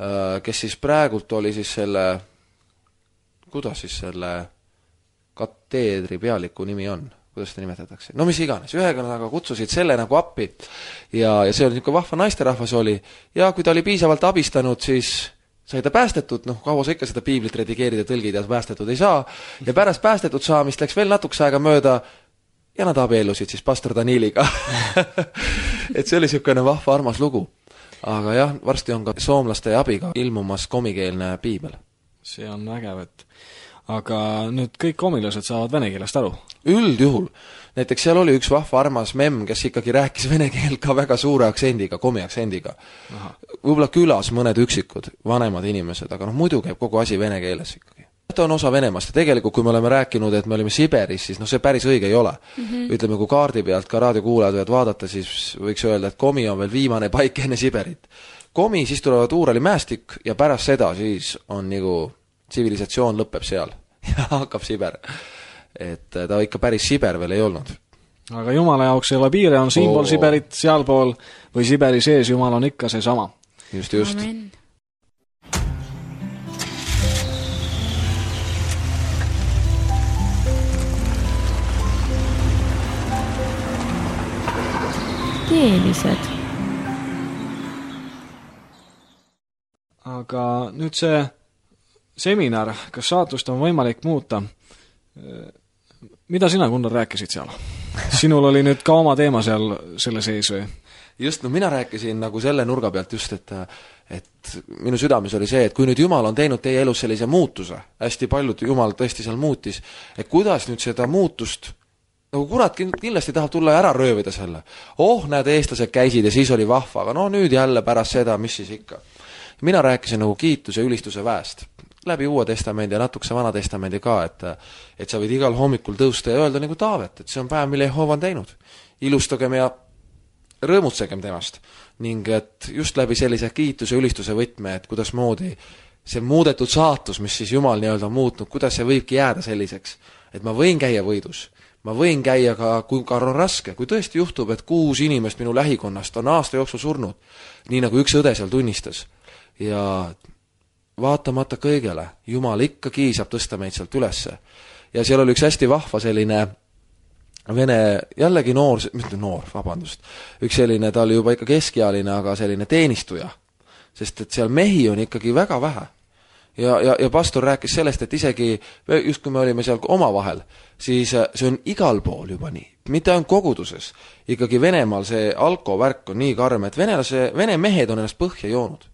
kes siis praegult oli siis selle, kuidas siis selle kateedri pealiku nimi on? Kuidas seda nimetatakse? No mis iganes, ühega kutsusid selle nagu appi ja see oli niisugune vahva naisterahvas oli ja kui ta oli piisavalt abistanud, siis sai ta päästetud, kaua sa ikka seda piiblit redigeerida ja tõlgida ja päästetud ei saa ja pärast päästetud saamist läks veel natukese aega mööda ja nad abiellusid siis pastor Daniliga. Et see oli niisugune vahva armas lugu. Aga jah, varsti on ka soomlaste abiga ilmumas komikeelne piibel. See on vägev, et aga nüüd kõik komilased saavad vene keelest aru? Üldjuhul. Näiteks seal oli üks vahva armas memm, kes ikkagi rääkis vene keel ka väga suure aktsendiga, komiaktsendiga. Võib-olla külas mõned üksikud vanemad inimesed, aga muidu käib kogu asi vene keeles ikkagi. Ta on osa Venemast ja tegelikult kui me oleme rääkinud, et me olime Siberis, siis see päris õige ei ole. Ütleme, kui kaardi pealt ka raadiokuulajad võivad vaadata, siis võiks öelda, et Komi on veel viimane paik enne Siberit. Komi, siis tulevad Uurali mäestik ja pärast seda siis on nagu tsivilisatsioon lõpeb seal ja hakkab Siber. Et ta ikka päris Siber veel ei olnud. Aga Jumala jaoks ei ole piire, on siinpool Siberit, sealpool või Siberi sees Jumal on ikka see sama. Just. Amen. Teelised. Aga nüüd see seminar, kas saatust on võimalik muuta? Mida sina, Gunnar, rääkisid seal? Sinul oli nüüd ka oma teema seal selle sees või? Just, mina rääkisin nagu selle nurga pealt just, et minu südames oli see, et kui nüüd Jumal on teinud teie elus sellise muutuse, hästi paljud Jumal tõesti seal muutis, et kuidas nüüd seda muutust nagu kurat kindlasti tahab tulla ja ära röövida selle. Näed, eestlased käisid ja siis oli vahva, aga nüüd jälle pärast seda, mis siis ikka. Mina rääkisin nagu kiituse ja ülistuse väest. Läbi Uue testamendi ja natukese Vana testamendi ka, et sa võid igal hommikul tõusta ja öelda nagu Taavet, et see on päev, mille Jehova on teinud. Ilustagem ja rõõmutsegem temast. Ning et just läbi sellise kiituse ja ülistuse võtme, et kuidas moodi see muudetud saatus, mis siis Jumal nii-öelda on muutnud, kuidas see võibki jääda selliseks, et ma võin käia võidus. Ma võin käia ka, kui ka on raske, kui tõesti juhtub, et 6 inimest minu lähikonnast on aasta jooksul surnud, nii nagu üks õde seal tunnistas. Ja vaatamata kõigele, Jumal ikkagi saab tõsta meid sealt ülesse. Ja seal oli üks hästi vahva selline vene, jällegi üks selline, ta oli juba ikka keskealine, aga selline teenistuja. Sest et seal mehi on ikkagi väga vähe. Ja pastor rääkis sellest, et isegi just kui me olime seal omavahel, siis see on igal pool juba nii. Mitte ainult koguduses. Ikkagi Venemaal see alkovärk on nii karm, et vene mehed on ennast põhja joonud.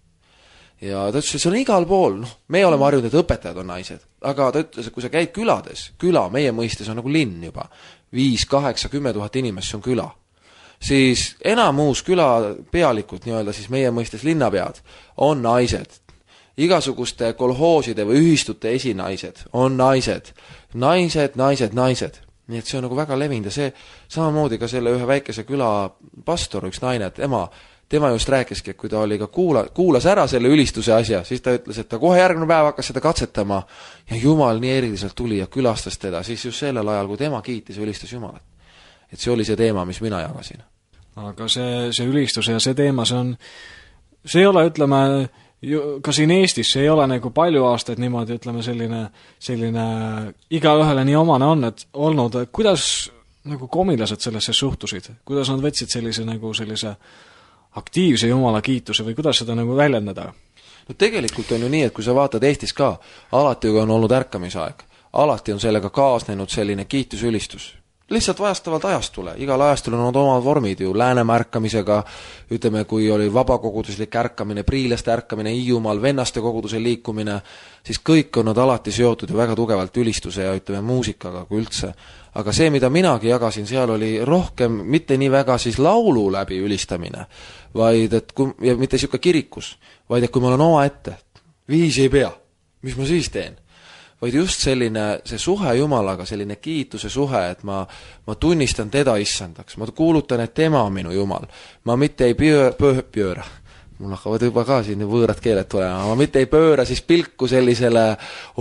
Ja ta ütles, et see on igal pool. Me oleme harjunud, et õpetajad on naised. Aga ta ütles, et kui sa käid külades, küla meie mõistes on nagu linn juba. 5, 8, 10 000 inimest, see on küla. Siis enamus küla pealikud, nii-öelda siis meie mõistes linnapead, on naised. Igasuguste kolhooside või ühistute esinaised on naised. Naised. Nii et see on nagu väga levinud ja see samamoodi ka selle ühe väikese küla pastor, üks naine, et tema just rääkiski, et kui ta oli ka kuulas ära selle ülistuse asja, siis ta ütles, et ta kohe järgmine päev hakkas seda katsetama ja Jumal nii eriliselt tuli ja külastas teda, siis just sellel ajal, kui tema kiitis ja ülistas Jumalat. Et see oli see teema, mis mina jagasin. Aga see ülistus ja see teema, see ei ole, ütleme, ka siin Eestis see ei ole nagu palju aastaid niimoodi, ütleme, selline igaühele nii omane on, et olnud, kuidas nagu komilased sellesse suhtusid, kuidas nad võtsid sellise aktiivse Jumala kiituse või kuidas seda nagu väljendada? No tegelikult on ju nii, et kui sa vaatad Eestis ka, alati on olnud ärkamisaeg, alati on sellega kaasnenud selline kiitusülistus. Lihtsalt vajastavalt ajastule, igal ajastul on omad vormid ju, Läänemaa ärkamisega, ütleme, kui oli vabakoguduslik ärkamine, priilaste ärkamine, Hiiumaal vennaste koguduse liikumine, siis kõik on nad alati seotud ju väga tugevalt ülistuse ja ütleme muusikaga kui üldse. Aga see, mida minagi jagasin, seal oli rohkem, mitte nii väga siis laulu läbi ülistamine, vaid et ja mitte siuke kirikus, vaid et kui ma olen oma ette, viisi ei pea, mis ma siis teen? Vaid just selline, see suhe Jumalaga, selline kiituse suhe, et ma tunnistan teda issandaks, ma kuulutan, et tema on minu Jumal. Ma mitte ei pööra, mul hakkavad juba ka siin võõrad keeled tulema, ma mitte ei pööra siis pilku sellisele,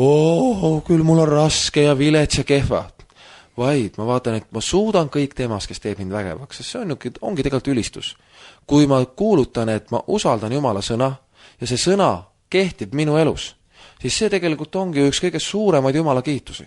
küll mul on raske ja vilets ja kehva, vaid ma vaatan, et ma suudan kõik temas, kes teeb mind vägevaks, sest see ongi tegelikult ülistus. Kui ma kuulutan, et ma usaldan Jumala sõna ja see sõna kehtib minu elus, siis see tegelikult ongi üks kõige suuremaid Jumala kiitusi.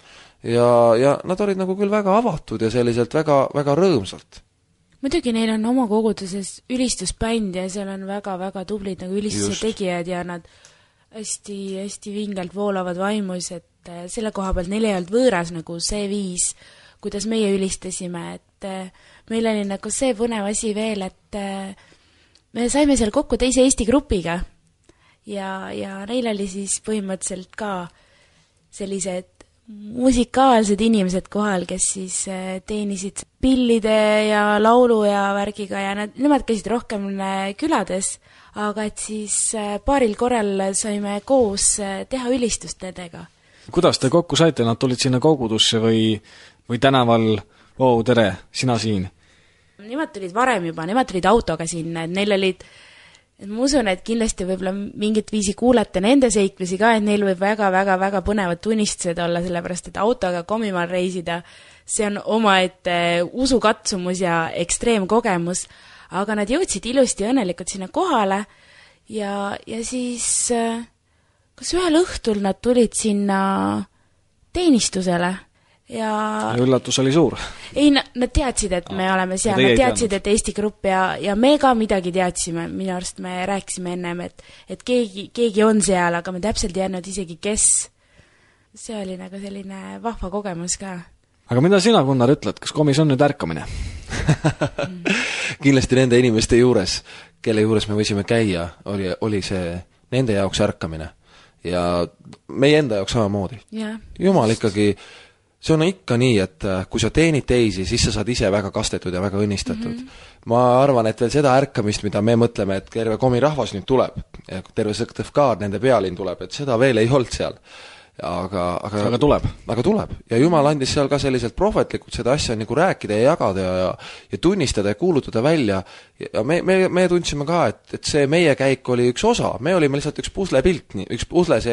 Ja nad olid nagu küll väga avatud ja selliselt väga, väga rõõmsalt. Muidugi neil on oma koguduses ülistusbänd ja seal on väga-väga tublid nagu ülistuse tegijad ja nad hästi vingelt voolavad vaimus, et selle koha pealt neil ei olnud võõras nagu see viis, kuidas meie ülistasime, et meil oli nagu see põnev asi veel, et me saime seal kokku teise Eesti grupiga ja neil oli siis põhimõtteliselt ka sellised musikaalsed inimesed kohal, kes siis teenisid pillide ja laulu ja värgiga ja nemad käisid rohkem külades, aga et siis paaril korral saime koos teha ülistust nendega. Kuidas te kokku saite? Nad tulid sinna kogudusse või tänaval, tere, sina siin? Nemad tulid varem juba, nemad tulid autoga sinna, et neil olid, et ma usun, et kindlasti võib-olla mingit viisi kuulata nende seiklusi ka, et neil võib väga põnevad tunnistused olla, sellepärast et autoga Komimaal reisida, see on omaette usukatsumus ja ekstreemkogemus, aga nad jõudsid ilusti õnnelikult sinna kohale ja siis kas ühel õhtul nad tulid sinna teenistusele ja üllatus oli suur. Ei, nad teadsid, et me oleme seal, nad teadsid, et Eesti grupp ja me ka midagi teadsime, minu arust me rääkisime ennem, et keegi on seal, aga me täpselt ei jäänud isegi kes. See oli nagu selline vahva kogemus ka. Aga mida sina, Gunnar, ütled, kas komis on nüüd ärkamine? Kindlasti nende inimeste juures, kelle juures me võisime käia, oli see nende jaoks ärkamine ja meie enda jaoks samamoodi. Jumal ikkagi, see on ikka nii, et kui sa teenid teisi, siis sa saad ise väga kastetud ja väga õnnistatud. Ma arvan, et veel seda ärkamist, mida me mõtleme, et terve komi rahvas nüüd tuleb ja terve Sõktõvkaar nende pealinn tuleb, et seda veel ei olnud seal. Aga tuleb. Ja Jumal andis seal ka selliselt prohvetlikult seda asja nagu rääkida ja jagada ja tunnistada ja kuulutada välja. Ja me tundsime ka, et see meie käik oli üks osa. Me olime lihtsalt üks puslepilt, üks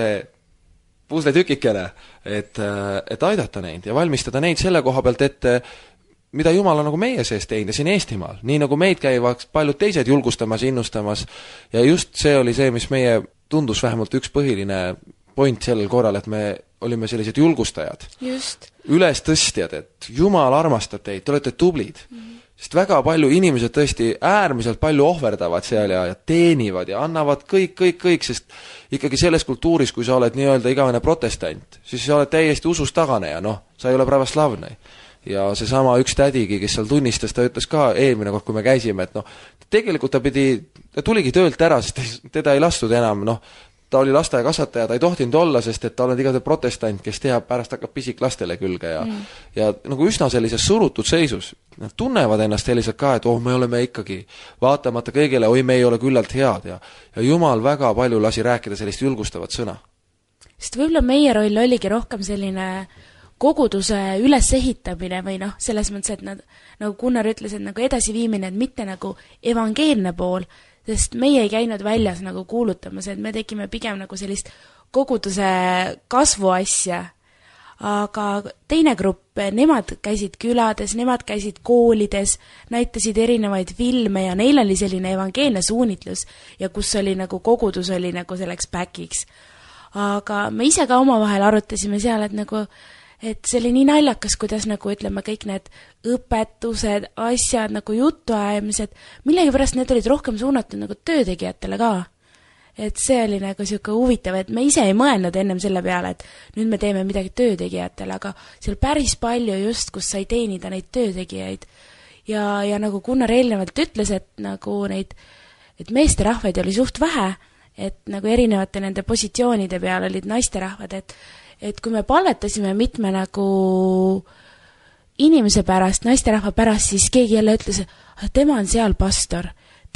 pusletükikene, et aidata neid ja valmistada neid selle koha pealt, et mida Jumal on nagu meie sees teinud ja siin Eestimaal. Nii nagu meid käivad paljud teised julgustamas, innustamas ja just see oli see, mis meie tundus vähemalt üks põhiline point sellel korral, et me olime sellised julgustajad. Just. Ülestõstjad, et Jumal armastab teid, te olete tublid. Sest väga palju inimesed tõesti äärmiselt palju ohverdavad seal ja teenivad ja annavad kõik, sest ikkagi selles kultuuris, kui sa oled nii-öelda igavene protestant, siis sa oled täiesti usust tagane ja sa ei ole pravoslavne. Ja see sama üks tädigi, kes seal tunnistas, ta ütles ka eelmine kord, kui me käisime, et tegelikult ta tuligi töölt ära, sest teda ei lastud enam, ta oli lasteaiakasvataja, ta ei tohtinud olla, sest et ta on igatahes protestant, kes teab, pärast hakkab pisik lastele külge ja nagu üsna sellises surutud seisus. Nad tunnevad ennast selliselt ka, et me oleme ikkagi vaatamata kõigele, me ei ole küllalt head ja Jumal väga palju lasi rääkida sellist julgustavat sõna. Sest võib-olla meie roll oligi rohkem selline koguduse ülesehitamine või selles mõttes, et nagu Gunnar ütles, et nagu edasiviimine, et mitte nagu evangeelne pool, sest meie ei käinud väljas nagu kuulutamas, et me tegime pigem nagu sellist koguduse kasvuasja. Aga teine grupp, nemad käisid külades, nemad käisid koolides, näitasid erinevaid filme ja neil oli selline evangeelne suunitlus ja kus oli nagu kogudus oli nagu selleks päkiks. Aga me ise ka omavahel arutasime seal, et see oli nii naljakas, kuidas nagu ütleme kõik need õpetused, asjad, nagu jutuajamised, millegi pärast need olid rohkem suunatud nagu töötegijatele ka. Et see oli nagu siuke huvitav, et me ise ei mõelnud ennem selle peale, et nüüd me teeme midagi töötegijatele, aga seal päris palju just, kus sai teenida neid töötegijaid. Ja nagu Gunnar eelnevalt ütles, et nagu et meesterahvaid oli suht vähe, et nagu erinevate nende positsioonide peal olid naisterahvad, et kui me palvetasime mitme nagu inimese pärast, naisterahva pärast, siis keegi jälle ütles, et tema on seal pastor.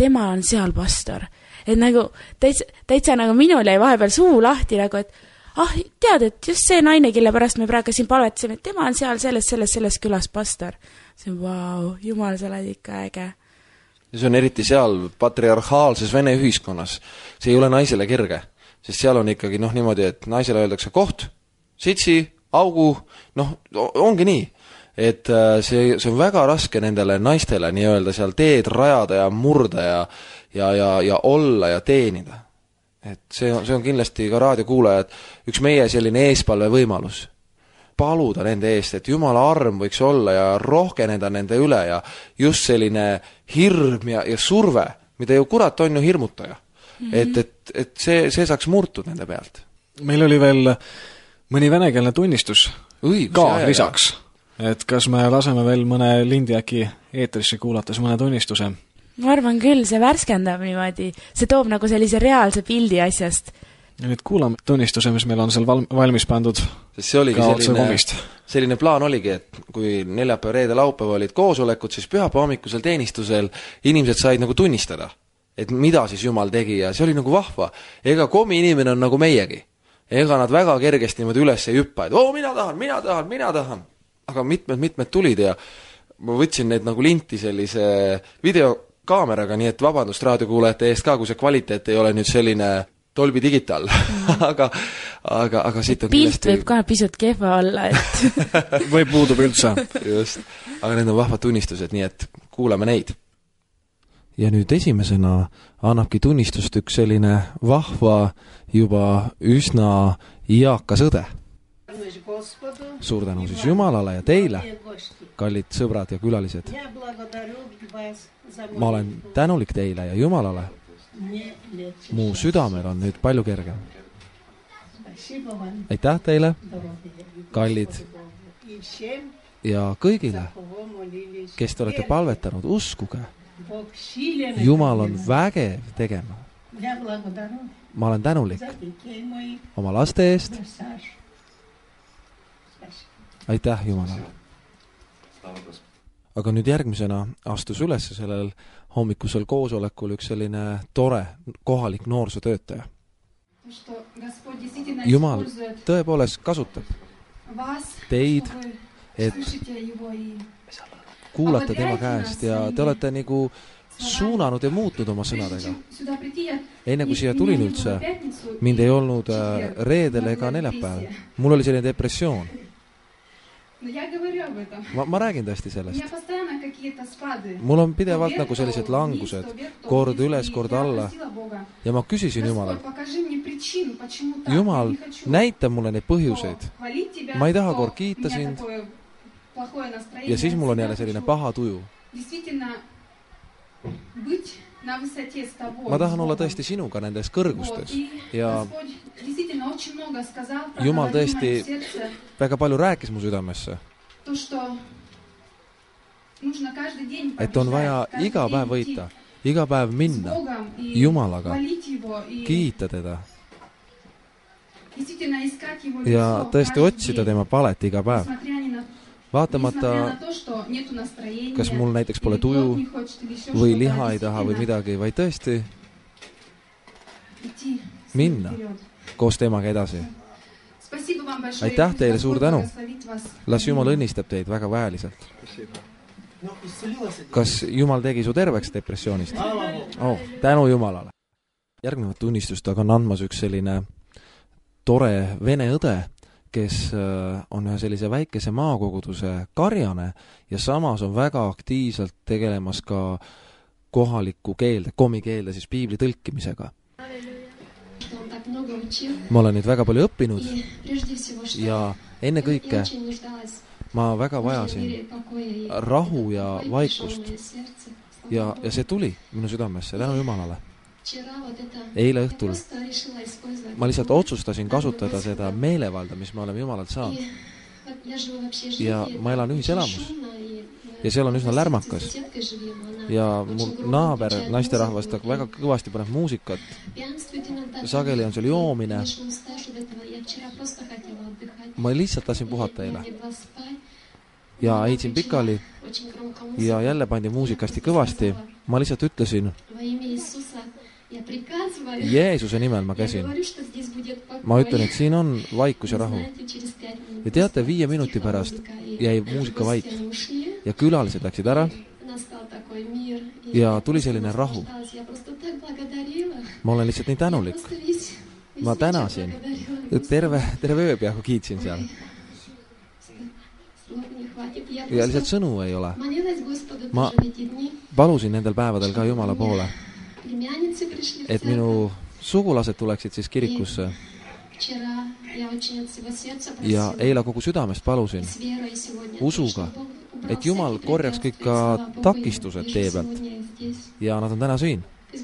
Et nagu täitsa nagu minul jäi vahepeal suu lahti nagu, et tead, et just see naine, kelle pärast me praegu siin palvetasime, et tema on seal selles külas pastor. See on vau, Jumal, sa oled ikka äge. Ja see on eriti seal patriarhaalses Vene ühiskonnas. See ei ole naisele kerge, sest seal on ikkagi niimoodi, et naisele öeldakse koht, sitsi, augu, ongi nii, et see on väga raske nendele naistele nii-öelda seal teed rajada ja murda ja olla ja teenida. et see on kindlasti ka raadiokuulajad üks meie selline eespalve võimalus. Paluda nende eest, et Jumala arm võiks olla ja rohkeneda nende üle ja just selline hirm ja surve, mida ju kurat on ju hirmutaja. Et see saaks murtud nende pealt. Meil oli veel mõni venekeelne tunnistus ka lisaks. Et kas me laseme veel mõne lindi äkki eetrisse kuulates mõne tunnistuse? Ma arvan küll, see värskendab niimoodi. See toob nagu sellise reaalse pildi asjast. Ja nüüd kuulame tunnistuse, mis meil on seal valmis pandud. Sest see oligi selline plaan oligi, et kui neljapäev, reede, laupäev olid koosolekud, siis pühapäeva hommikusel teenistusel inimesed said nagu tunnistada, et mida siis Jumal tegi ja see oli nagu vahva. Ega komi inimene on nagu meiegi. Ega nad väga kergesti niimoodi üles ei hüppa, et mina tahan. Aga mitmed tulid ja ma võtsin neid nagu linti sellise videokaameraga, nii et vabandust raadiokuulajate eest ka, kui see kvaliteet ei ole nüüd selline Dolby Digital. aga siit on pilt võib ka pisut kehva olla, et või puudub üldse. Just. Aga need on vahvad tunnistused, nii et kuulame neid. Ja nüüd esimesena annabki tunnistust üks selline vahva juba üsna iaakas õde. Suur tänu siis Jumalale ja teile, kallid sõbrad ja külalised. Ma olen tänulik teile ja Jumalale. Mu südamel on nüüd palju kergem. Aitäh teile, kallid, ja kõigile, kes te olete palvetanud, uskuge. Jumal on vägev tegema. Ma olen tänulik oma laste eest. Aitäh Jumalale. Aga nüüd järgmisena astus üles sellel hommikusel koosolekul üks selline tore kohalik noorsootöötaja. Jumal tõepoolest kasutab teid, et kuulata tema käest ja te olete nagu suunanud ja muutnud oma sõnadega. Enne kui siia tulin üldse, mind ei olnud reedel ega neljapäev. Mul oli selline depressioon. Ma räägin tõesti sellest. Mul on pidevalt nagu sellised langused, kord üles, kord alla. Ja ma küsisin Jumalalt, Jumal, näita mulle neid põhjuseid. Ma ei taha kord kiita sind. Ja siis mul on jälle selline paha tuju. Ma tahan olla tõesti sinuga nendes kõrgustes ja Jumal tõesti väga palju rääkis mu südamesse, et on vaja iga päev võita, iga päev minna Jumalaga, kiita teda ja tõesti otsida tema palet iga päev. Vaatamata, kas mul näiteks pole tuju või liha ei taha või midagi, vaid tõesti minna koos temaga edasi. Aitäh teile, suur tänu. Las Jumal õnnistab teid väga väeliselt. Kas Jumal tegi su terveks depressioonist? Tänu Jumalale. Järgnevat tunnistust aga on andmas üks selline tore vene õde, kes on ühe sellise väikese maakoguduse karjane ja samas on väga aktiivselt tegelemas ka kohaliku keelde, komikeelde, siis piibli tõlkimisega. Ma olen nüüd väga palju õppinud ja enne kõike ma väga vajasin rahu ja vaikust ja see tuli minu südamesse, tänu Jumalale. Eile õhtul ma lihtsalt otsustasin kasutada seda meelevalda, mis me oleme Jumalalt saanud. Ja ma elan ühiselamus ja seal on üsna lärmakas ja mu naaber, naisterahvast, väga kõvasti paneb muusikat. Sageli on seal joomine. Ma lihtsalt tahtsin puhata eile ja heitsin pikali ja jälle pandi muusika hästi kõvasti. Ma lihtsalt ütlesin, Jeesuse nimel ma käsin. Ma ütlen, et siin on vaikus ja rahu. Ja teate, 5 minuti pärast jäi muusika vait ja külalised läksid ära ja tuli selline rahu. Ma olen lihtsalt nii tänulik. Ma tänasin. Terve öö peaaegu kiitsin seal. Ja lihtsalt sõnu ei ole. Ma palusin nendel päevadel ka Jumala poole, et minu sugulased tuleksid siis kirikusse. Ja eile kogu südamest palusin usuga, et Jumal korjaks kõik ka takistused tee pealt. Ja nad on täna siin.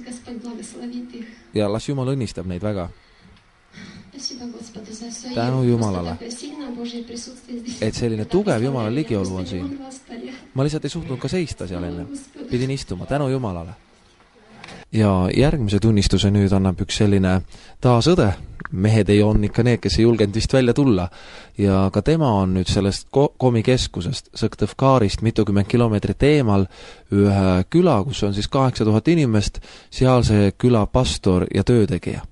Ja las Jumal õnnistab neid väga. Tänu Jumalale, et selline tugev Jumala ligiolu on siin. Ma lihtsalt ei suhtnud ka seista seal enne. Pidin istuma, tänu Jumalale. Ja järgmise tunnistuse nüüd annab üks selline taasõde. Mehed ei on ikka need, kes ei julgenud vist välja tulla. Ja ka tema on nüüd sellest komi keskusest, Sõktõvkaarist, mitukümmend kilomeetrit eemal, ühe küla, kus on siis 8000 inimest, seal see küla pastor ja töötegija.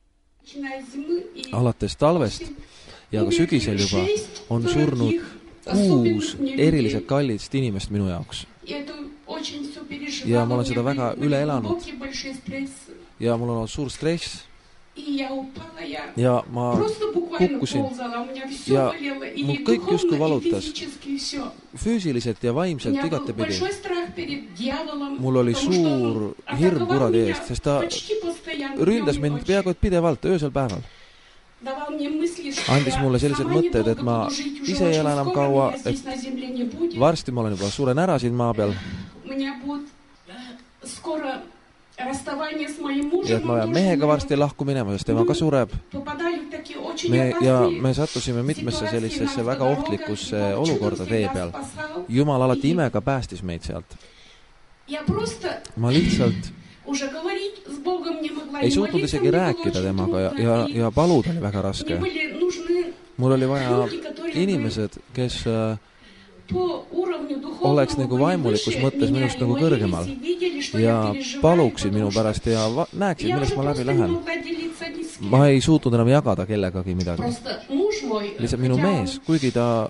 Alates talvest ja ka sügisel juba on surnud 6 eriliselt kallist inimest minu jaoks. Ja ma olen seda väga üle elanud. Ja mul on olnud suur stress. Ja ma kukkusin. Ja mul kõik justkui valutas. Füüsiliselt ja vaimselt igatepidi. Mul oli suur hirm kuradi eest, sest ta ründas mind peaaegu et pidevalt öösel päeval. Andis mulle sellised mõtted, et ma ise ei ela enam kaua, et varsti ma olen juba suren ära siin maa peal. Ja et ma pean mehega varsti lahku minema, sest tema ka sureb. Me sattusime mitmesse sellisesse väga ohtlikusse olukorda tee peal. Jumal alati imega päästis meid sealt. Ma lihtsalt ei suutnud isegi rääkida temaga ja paluda oli väga raske. Mul oli vaja inimesed, kes oleks nagu vaimulikus mõttes minust nagu kõrgemal ja paluksid minu pärast ja näeksid, millest ma läbi lähen. Ma ei suutnud enam jagada kellegagi midagi. Lihtsalt minu mees, kuigi ta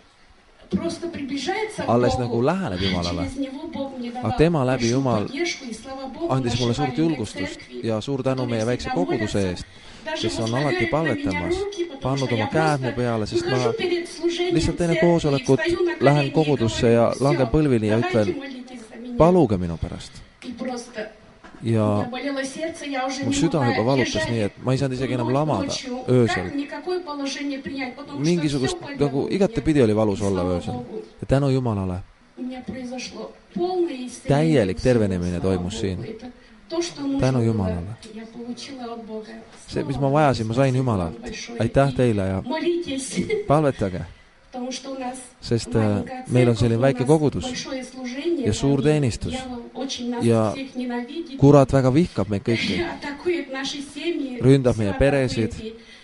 alles nagu läheneb Jumalale, aga tema läbi Jumal andis mulle suurt julgustust ja suur tänu meie väikse koguduse eest, kes on alati palvetamas, pannud oma käed mu peale, sest ma lihtsalt enne koosolekut lähen kogudusse ja langen põlvini ja ütlen, paluge minu pärast. Ja mu süda juba valutas nii, et ma ei saanud isegi enam lamada öösel. Mingisugust, nagu igatepidi oli valus olla öösel. Ja tänu Jumalale. Täielik tervenemine toimus siin. Tänu Jumalale. See, mis ma vajasin, ma sain Jumalalt. Aitäh teile ja palvetage. Sest meil on selline väike kogudus ja suur teenistus ja kurat väga vihkab meid kõiki, ründab meie peresid,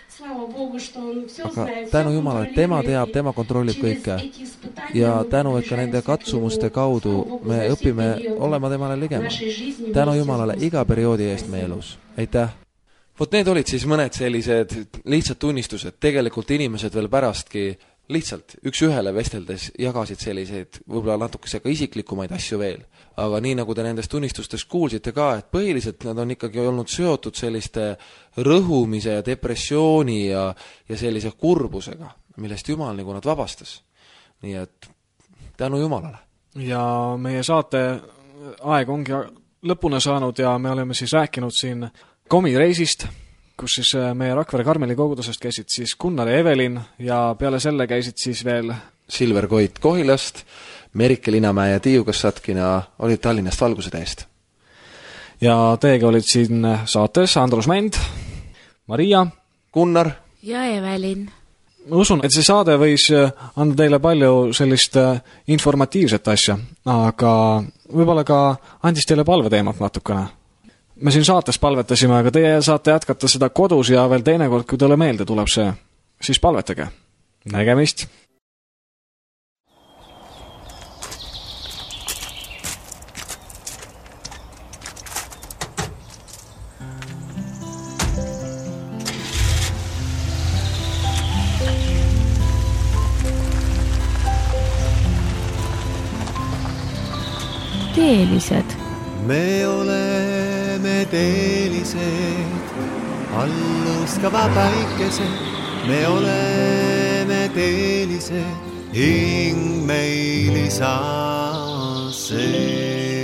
aga tänu Jumalale, tema teab, tema kontrollib kõike ja tänu, et ka nende katsumuste kaudu me õpime olema temale ligemal. Tänu Jumalale iga perioodi eest meie elus. Aitäh! Vot need olid siis mõned sellised lihtsad tunnistused, tegelikult inimesed veel pärastki lihtsalt üks ühele vesteldes jagasid selliseid võib-olla natukese ka isiklikumaid asju veel. Aga nii nagu te nendest tunnistustest kuulsite ka, et põhiliselt nad on ikkagi olnud seotud selliste rõhumise ja depressiooni ja sellise kurbusega, millest Jumal nagu nad vabastas. Nii et tänu Jumalale. Ja meie saate aeg ongi lõpune saanud ja me oleme siis rääkinud siin komireisist, kus siis meie Rakvere Karmeli kogudusest käisid siis Gunnar ja Evelin ja peale selle käisid siis veel Silver Koit Kohilast, Merike Linamäe ja Tiiu Kassatkina olid Tallinnast Valguse täiest. Ja teiega olid siin saates Andrus Mänd, Maria, Gunnar ja Evelin. Ma usun, et see saade võis anda teile palju sellist informatiivset asja, aga võib-olla ka andis teile palveteemat natukene. Me siin saates palvetasime, aga teie saate jätkata seda kodus ja veel teinekord, kui teile meelde tuleb see, siis palvetage. Nägemist! Teelised. Me oleme teelised, alluskava päikesed. Me oleme teelised, hing meil isa see.